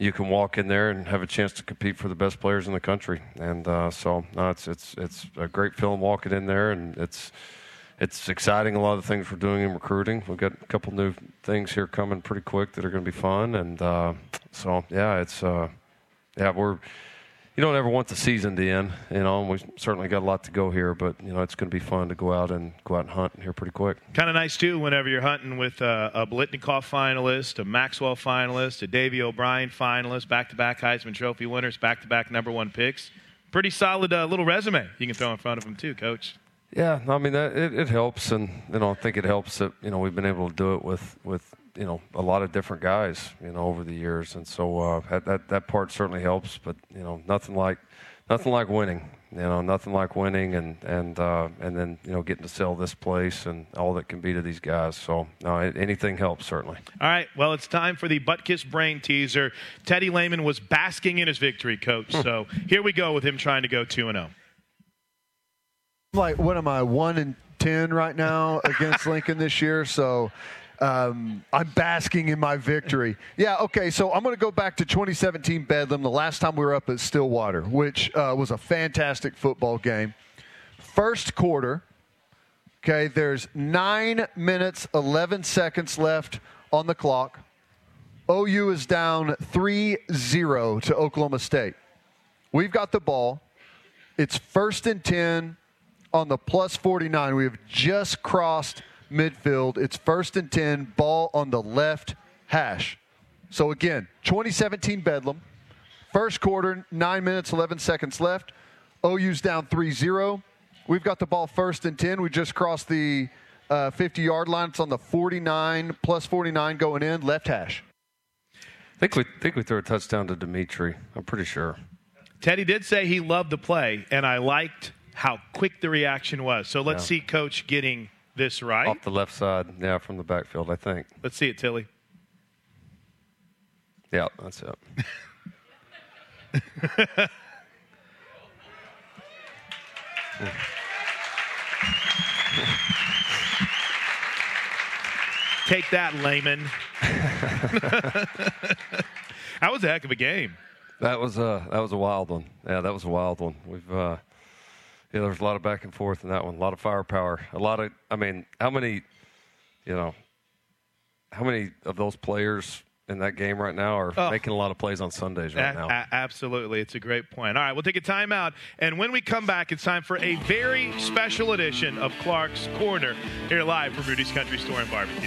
you can walk in there and have a chance to compete for the best players in the country. And uh, so no, it's it's it's a great feeling walking in there, and it's it's exciting. A lot of the things we're doing in recruiting. We've got a couple new things here coming pretty quick that are going to be fun. And uh, so yeah, it's uh, yeah we're. You don't ever want the season to end, you know, and we've certainly got a lot to go here, but, you know, it's going to be fun to go out and go out and hunt here pretty quick. Kind of nice, too, whenever you're hunting with a, a Biletnikoff finalist, a Maxwell finalist, a Davey O'Brien finalist, back-to-back Heisman Trophy winners, back-to-back number one picks. Pretty solid uh, little resume you can throw in front of them, too, Coach. Yeah, I mean, that, it, it helps, and, you know, I think it helps that, you know, we've been able to do it with, with you know, a lot of different guys, you know, over the years. And so uh, that that part certainly helps, but, you know, nothing like nothing like winning, you know, nothing like winning and, and, uh, and then, you know, getting to sell this place and all that can be to these guys. So, no, anything helps, certainly. All right, well, it's time for the Butkus Brain teaser. Teddy Lehman was basking in his victory, Coach. So here we go with him trying to go two and oh. Like, what am I, one and ten right now against Lincoln this year? So um, I'm basking in my victory. Yeah, okay, so I'm going to go back to twenty seventeen Bedlam, the last time we were up at Stillwater, which uh, was a fantastic football game. First quarter, okay, there's nine minutes, eleven seconds left on the clock. O U is down three zero to Oklahoma State. We've got the ball. It's first and ten. On the plus forty-nine, we have just crossed midfield. It's first and ten, ball on the left hash. So again, twenty seventeen Bedlam. First quarter, nine minutes, eleven seconds left. O U's down three zero. We've got the ball first and ten. We just crossed the uh, fifty-yard line. It's on the forty-nine, plus forty-nine going in, left hash. I think we, think we threw a touchdown to Dimitri. I'm pretty sure. Teddy did say he loved the play, and I liked how quick the reaction was. So let's yeah. see Coach getting this right. Off the left side, yeah, from the backfield, I think. Let's see it, Tilly. Yeah, that's it. Take that, Lehman. That was a heck of a game. That was a that was a wild one. Yeah, that was a wild one. We've uh, yeah, there was a lot of back and forth in that one. A lot of firepower. A lot of, I mean, how many, you know, how many of those players in that game right now are oh. making a lot of plays on Sundays right a- now? A- absolutely. It's a great point. All right, we'll take a timeout. And when we come back, it's time for a very special edition of Clark's Corner here live from Rudy's Country Store and Barbecue.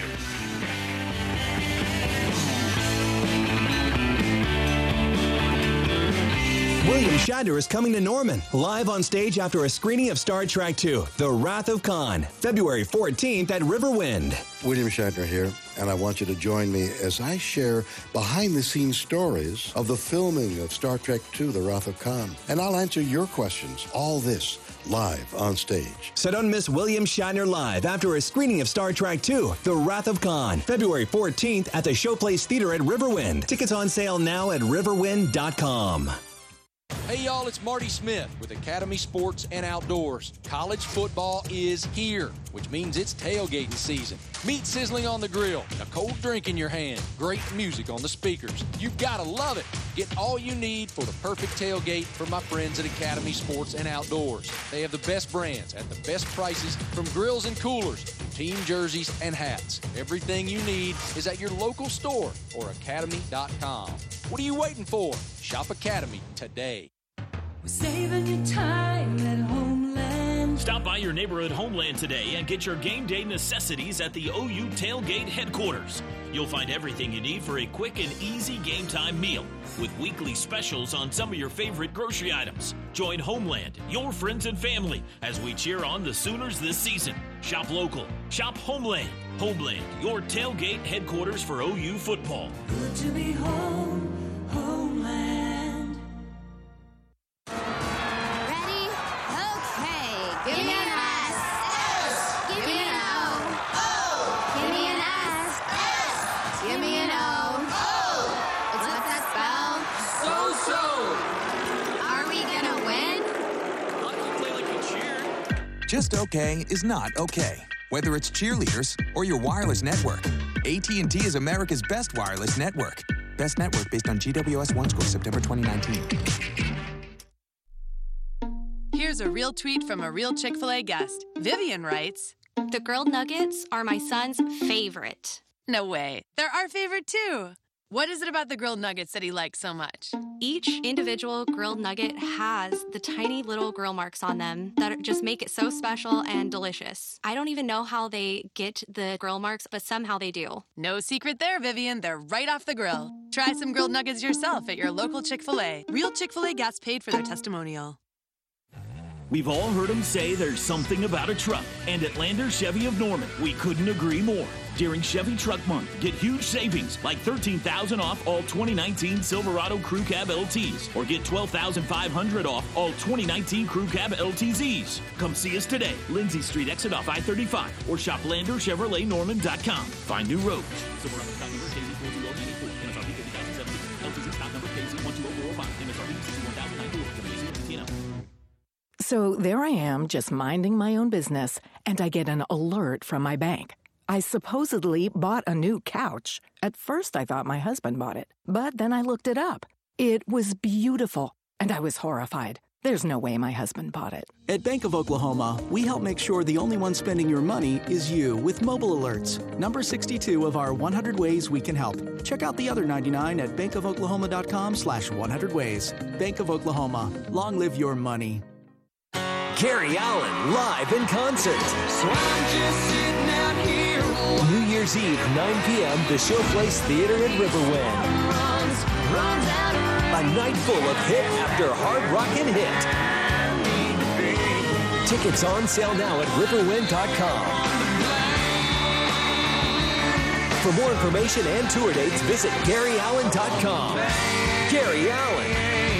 William Shatner is coming to Norman, live on stage after a screening of Star Trek two, The Wrath of Khan, February fourteenth at Riverwind. William Shatner here, and I want you to join me as I share behind-the-scenes stories of the filming of Star Trek two, The Wrath of Khan. And I'll answer your questions, all this, live on stage. So don't miss William Shatner live after a screening of Star Trek two, The Wrath of Khan, February fourteenth at the Showplace Theater at Riverwind. Tickets on sale now at riverwind dot com. Hey y'all, it's Marty Smith with Academy Sports and Outdoors. College football is here, which means it's tailgating season. Meat sizzling on the grill, a cold drink in your hand, great music on the speakers. You've got to love it. Get all you need for the perfect tailgate from my friends at Academy Sports and Outdoors. They have the best brands at the best prices, from grills and coolers, team jerseys and hats. Everything you need is at your local store or academy dot com. What are you waiting for? Shop Academy today. We're saving you time at Homeland. Stop by your neighborhood Homeland today and get your game day necessities at the O U Tailgate headquarters. You'll find everything you need for a quick and easy game time meal, with weekly specials on some of your favorite grocery items. Join Homeland, your friends and family, as we cheer on the Sooners this season. Shop local. Shop Homeland. Homeland, your tailgate headquarters for O U football. Good to be home, Homeland. Ready? Okay. Give me an S. S. Give me an O. O. Give me an S. S. Give me an O. O. It's what's that spell? So-so. Are we gonna win? Not if you play like you cheer. Just okay is not okay. Whether it's cheerleaders or your wireless network, A T and T is America's best wireless network. Best network based on G W S one score September twenty nineteen. Here's a real tweet from a real Chick-fil-A guest. Vivian writes, The grilled nuggets are my son's favorite. No way. They're our favorite too. What is it about the grilled nuggets that he likes so much? Each individual grilled nugget has the tiny little grill marks on them that just make it so special and delicious. I don't even know how they get the grill marks, but somehow they do. No secret there, Vivian. They're right off the grill. Try some grilled nuggets yourself at your local Chick-fil-A. Real Chick-fil-A guests paid for their testimonial. We've all heard them say there's something about a truck, and at Lander Chevy of Norman, we couldn't agree more. During Chevy Truck Month, get huge savings like thirteen thousand dollars off all twenty nineteen Silverado Crew Cab L Ts, or get twelve thousand five hundred dollars off all twenty nineteen Crew Cab L T Zs. Come see us today, Lindsay Street, exit off I thirty-five, or shop Lander Chevrolet Norman dot com. Find new roads. Silverado stock number K Z four two zero nine four, M S R P fifty thousand seventy, L T Z stock number K Z one two zero four zero five, M S R P sixty-one thousand ninety-four. So there I am, just minding my own business, and I get an alert from my bank. I supposedly bought a new couch. At first, I thought my husband bought it, but then I looked it up. It was beautiful, and I was horrified. There's no way my husband bought it. At Bank of Oklahoma, we help make sure the only one spending your money is you with mobile alerts. Number sixty-two of our one hundred Ways We Can Help. Check out the other ninety-nine at bankofoklahoma.com slash 100 ways. Bank of Oklahoma. Long live your money. Gary Allen live in concert. So I'm just sitting out here. New Year's Eve, nine p.m., the Showplace Theater at Riverwind. Runs, runs out of A night full of hit after hard rockin' hit. Tickets on sale now at riverwind dot com. For more information and tour dates, visit gary allen dot com. Gary Allen.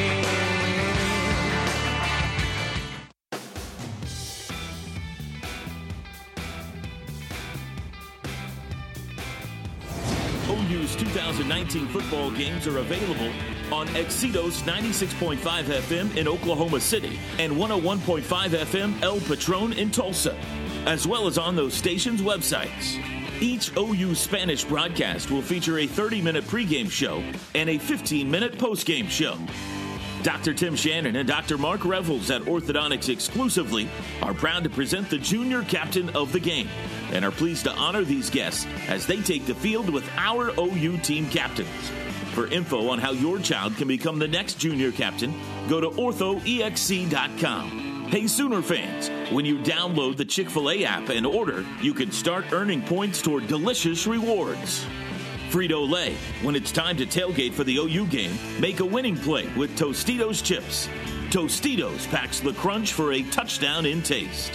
O U's two thousand nineteen football games are available on Excedos ninety-six point five F M in Oklahoma City and one oh one point five F M El Patron in Tulsa, as well as on those stations' websites. Each O U Spanish broadcast will feature a thirty-minute pregame show and a fifteen-minute postgame show. Doctor Tim Shannon and Doctor Mark Revels at Orthodontics exclusively are proud to present the junior captain of the game and are pleased to honor these guests as they take the field with our O U team captains. For info on how your child can become the next junior captain, go to ortho e x c dot com. Hey Sooner fans, when you download the Chick-fil-A app and order, you can start earning points toward delicious rewards. Frito-Lay, when it's time to tailgate for the O U game, make a winning play with Tostitos chips. Tostitos packs the crunch for a touchdown in taste.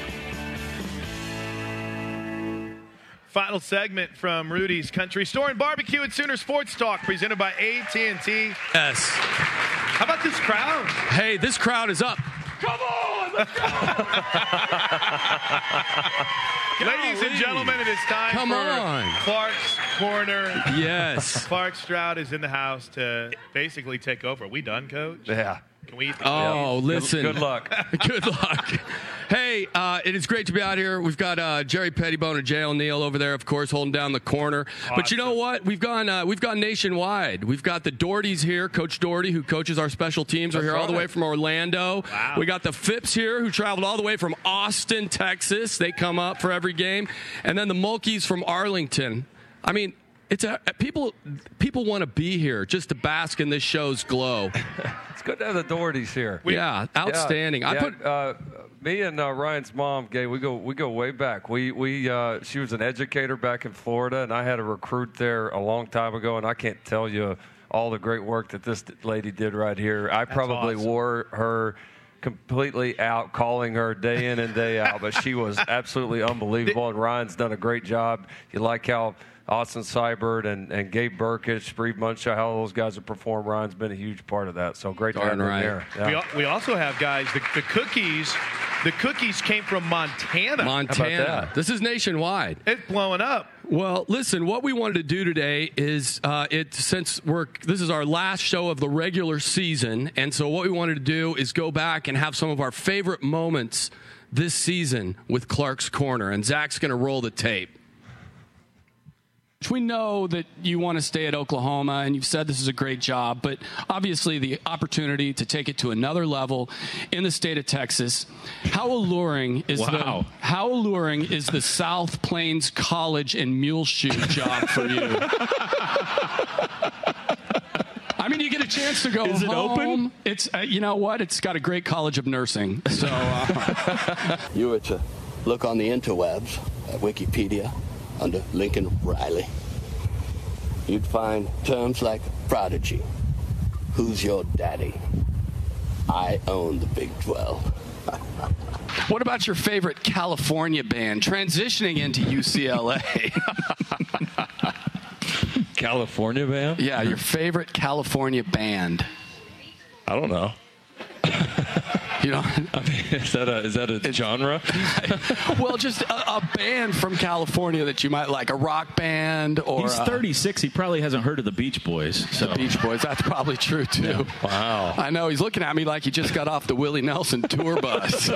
Final segment from Rudy's Country Store and Barbecue and Sooner Sports Talk, presented by A T and T. Yes. How about this crowd? Hey, this crowd is up. Come on, let's go! Ladies and gentlemen, it is time Come for on. Clark's Corner. Yes. Clark Stroud is in the house to basically take over. Are we done, Coach? Yeah. Can we eat the Oh, cookies? listen. Good luck. Good luck. Hey, uh, it is great to be out here. We've got uh, Jerry Pettibone and Jay O'Neill over there, of course, holding down the corner. Awesome. But you know what? We've gone uh, we've gone nationwide. We've got the Dohertys here. Coach Doherty, who coaches our special teams, are That's here all the right. way from Orlando. Wow. We got the Phipps here, who traveled all the way from Austin, Texas. They come up for every game. And then the Mulkeys from Arlington. I mean, it's a, people people want to be here just to bask in this show's glow. It's good to have the Dohertys here. yeah, outstanding. Yeah, I yeah, put uh, me and uh, Ryan's mom, Gay. We go we go way back. We we uh, she was an educator back in Florida, and I had a recruit there a long time ago, and I can't tell you all the great work that this lady did right here. I That's probably awesome. wore her completely out, calling her day in and day out, but she was absolutely unbelievable, and Ryan's done a great job. You like how Austin Seibert and, and Gabe Burkish, Bree Munchau, how all those guys have performed. Ryan's been a huge part of that. So great to have Darn him right. there. We, Yeah. al- we also have, guys, the, the cookies. The cookies came from Montana. Montana. that? This is nationwide. It's blowing up. Well, listen, what we wanted to do today is uh, it since we're this is our last show of the regular season, and so what we wanted to do is go back and have some of our favorite moments this season with Clark's Corner, and Zach's going to roll the tape. We know that you want to stay at Oklahoma, and you've said this is a great job, but obviously the opportunity to take it to another level in the state of Texas. How alluring is Wow. the how alluring is the South Plains College and Muleshoe job for you? I mean, you get a chance to go Is it home. open? It's uh, you know what? It's got a great College of Nursing. So uh, You were to look on the interwebs at Wikipedia under Lincoln Riley, you'd find terms like prodigy. Who's your daddy? I own the Big twelve. what about your favorite California band transitioning into U C L A? California band? Yeah, your favorite California band. I don't know. You know, I mean, is that a is that a genre? well, just a, a band from California that you might like, a rock band, or He's uh, thirty-six. He probably hasn't heard of the Beach Boys. So. The Beach Boys. That's probably true too. Yeah. Wow. I know he's looking at me like he just got off the Willie Nelson tour bus.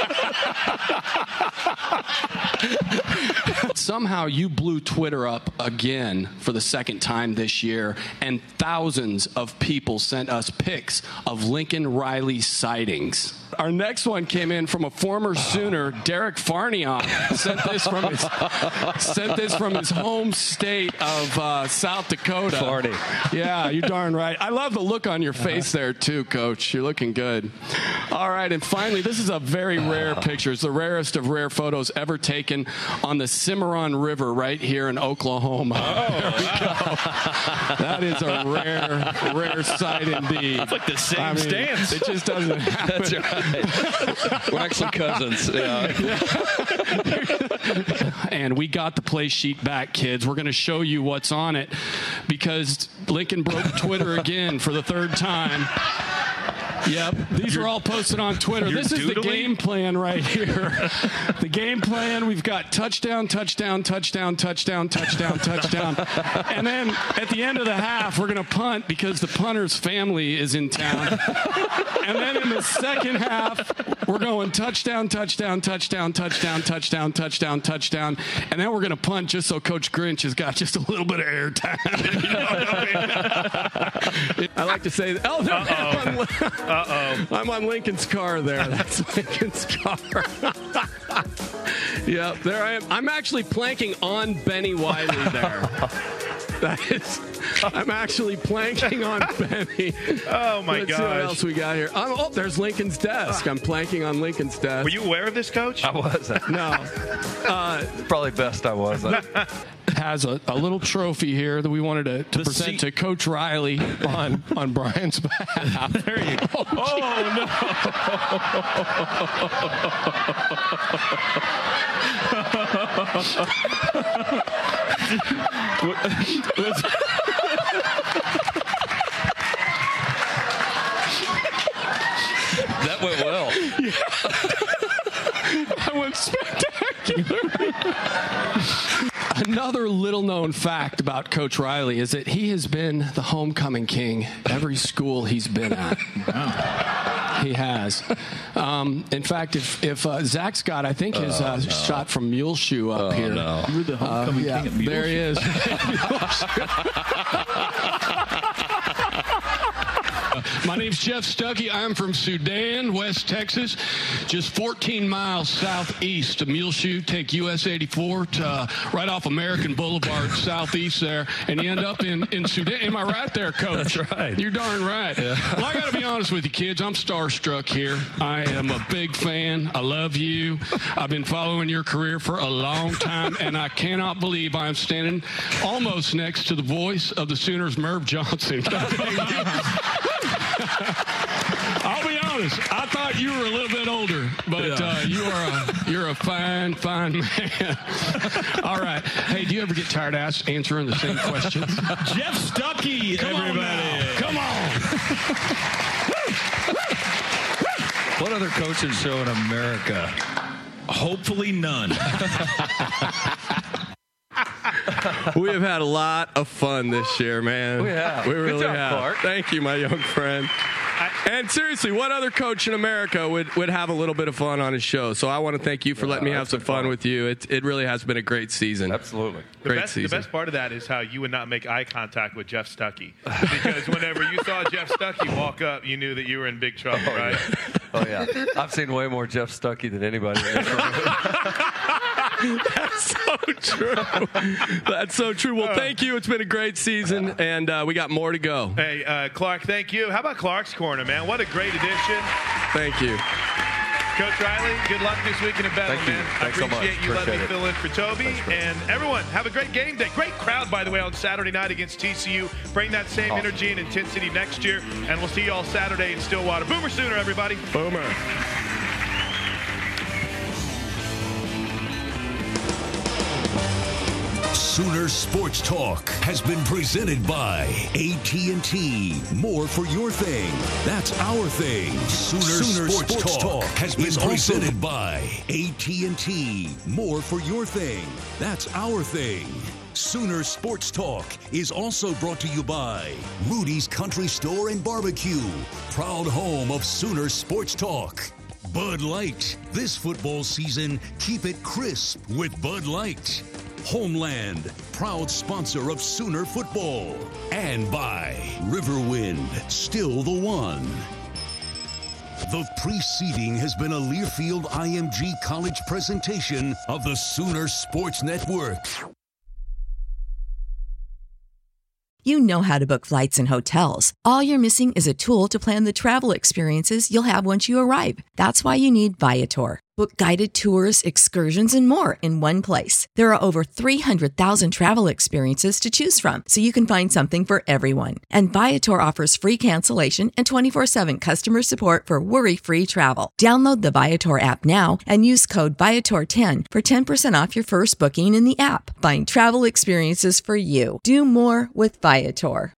Somehow you blew Twitter up again for the second time this year, and thousands of people sent us pics of Lincoln Riley sightings. Our next one came in from a former Sooner, Derek Farniok. Sent this from his sent this from his home state of uh, South Dakota. Farney. Yeah, you're darn right. I love the look on your face there too, Coach. You're looking good. All right, and finally, this is a very rare picture. It's the rarest of rare photos ever taken on the Cimarron River right here in Oklahoma. Oh, there we go. That is a rare, rare sight indeed. It's like the same I mean, stance. It just doesn't happen. That's right. We're actually cousins. Yeah. And we got the play sheet back, kids. We're going to show you what's on it because Lincoln broke Twitter again for the third time. Yep, these You're, are all posted on Twitter. This is doodling? the game plan right here. The game plan, we've got touchdown, touchdown, touchdown, touchdown, touchdown, touchdown. And then at the end of the half, we're going to punt because the punter's family is in town. And then in the second half, we're going touchdown, touchdown, touchdown, touchdown, touchdown, touchdown, touchdown. And then we're going to punt just so Coach Grinch has got just a little bit of airtime. You know what I mean? I like to say, oh, no, Uh-oh. Uh-oh. I'm on Lincoln's car there. That's Lincoln's car. Yeah, there I am. I'm actually planking on Benny Wiley there. That is, I'm actually planking on Benny. Oh, my Let's gosh. see what else we got here. Oh, oh, there's Lincoln's desk. I'm planking on Lincoln's desk. Were you aware of this, Coach? I wasn't. No. Uh, Probably best I wasn't. has a, a little trophy here that we wanted to, to present seat- to Coach Riley on, on Brian's behalf. There you go. Oh, That went well. Yeah. That went spectacular. Another little-known fact about Coach Riley is that he has been the homecoming king every school he's been at. Wow. He has. Um, in fact, if, if uh, Zach Scott, I think his uh, oh, no. shot from Muleshoe up Oh, here. no. You were the homecoming uh, yeah, king at Muleshoe. There he is. My name's Jeff Stuckey. I'm from Sudan, West Texas, just fourteen miles southeast of Muleshoe. Take U S eighty-four to, uh, right off American Boulevard, southeast there, and you end up in, in Sudan. Am I right there, Coach? That's right. You're darn right. Yeah. Well, I got to be honest with you, kids. I'm starstruck here. I am a big fan. I love you. I've been following your career for a long time, and I cannot believe I'm standing almost next to the voice of the Sooners, Merv Johnson. I'll be honest. I thought you were a little bit older, but yeah. uh, you are a you're a fine, fine man. All right. Hey, do you ever get tired of ask, answering the same questions? Jeff Stuckey, Come everybody. On Come on. What other coaching show in America? Hopefully none. We have had a lot of fun this year, man. We have. We really Good job, have. Clark. Thank you, my young friend. I, And seriously, what other coach in America would, would have a little bit of fun on his show? So I want to thank you for letting me have some fun, fun with you. It, it really has been a great season. Absolutely. The Great best, season. the best part of that is how you would not make eye contact with Jeff Stuckey. Because whenever you saw Jeff Stuckey walk up, you knew that you were in big trouble, oh, right? Yeah. Oh, yeah. I've seen way more Jeff Stuckey than anybody in this room. That's so true. That's so true. Well, thank you. It's been a great season, and uh, we got more to go. Hey, uh, Clark, thank you. How about Clark's Corner, man? What a great addition. Thank you. Coach Riley, good luck this weekend in Bedlam, Thank you. man. Thanks I appreciate so much. you letting me Appreciate fill in for Toby. And everyone, have a great game day. Great crowd, by the way, on Saturday night against T C U. Bring that same Awesome. energy and intensity next year, and we'll see you all Saturday in Stillwater. Boomer Sooner, everybody. Boomer. Sooner Sports Talk has been presented by A T and T. More for your thing. That's our thing. Sooner, Sooner Sports, Sports Talk, Talk has been presented by A T and T. More for your thing. That's our thing. Sooner Sports Talk is also brought to you by Rudy's Country Store and Barbecue, proud home of Sooner Sports Talk. Bud Light. This football season, keep it crisp with Bud Light. Homeland, proud sponsor of Sooner football. And by Riverwind, still the one. The preceding has been a Learfield I M G College presentation of the Sooner Sports Network. You know how to book flights and hotels. All you're missing is a tool to plan the travel experiences you'll have once you arrive. That's why you need Viator. Book guided tours, excursions, and more in one place. There are over three hundred thousand travel experiences to choose from, so you can find something for everyone. And Viator offers free cancellation and twenty-four seven customer support for worry-free travel. Download the Viator app now and use code Viator ten for ten percent off your first booking in the app. Find travel experiences for you. Do more with Viator.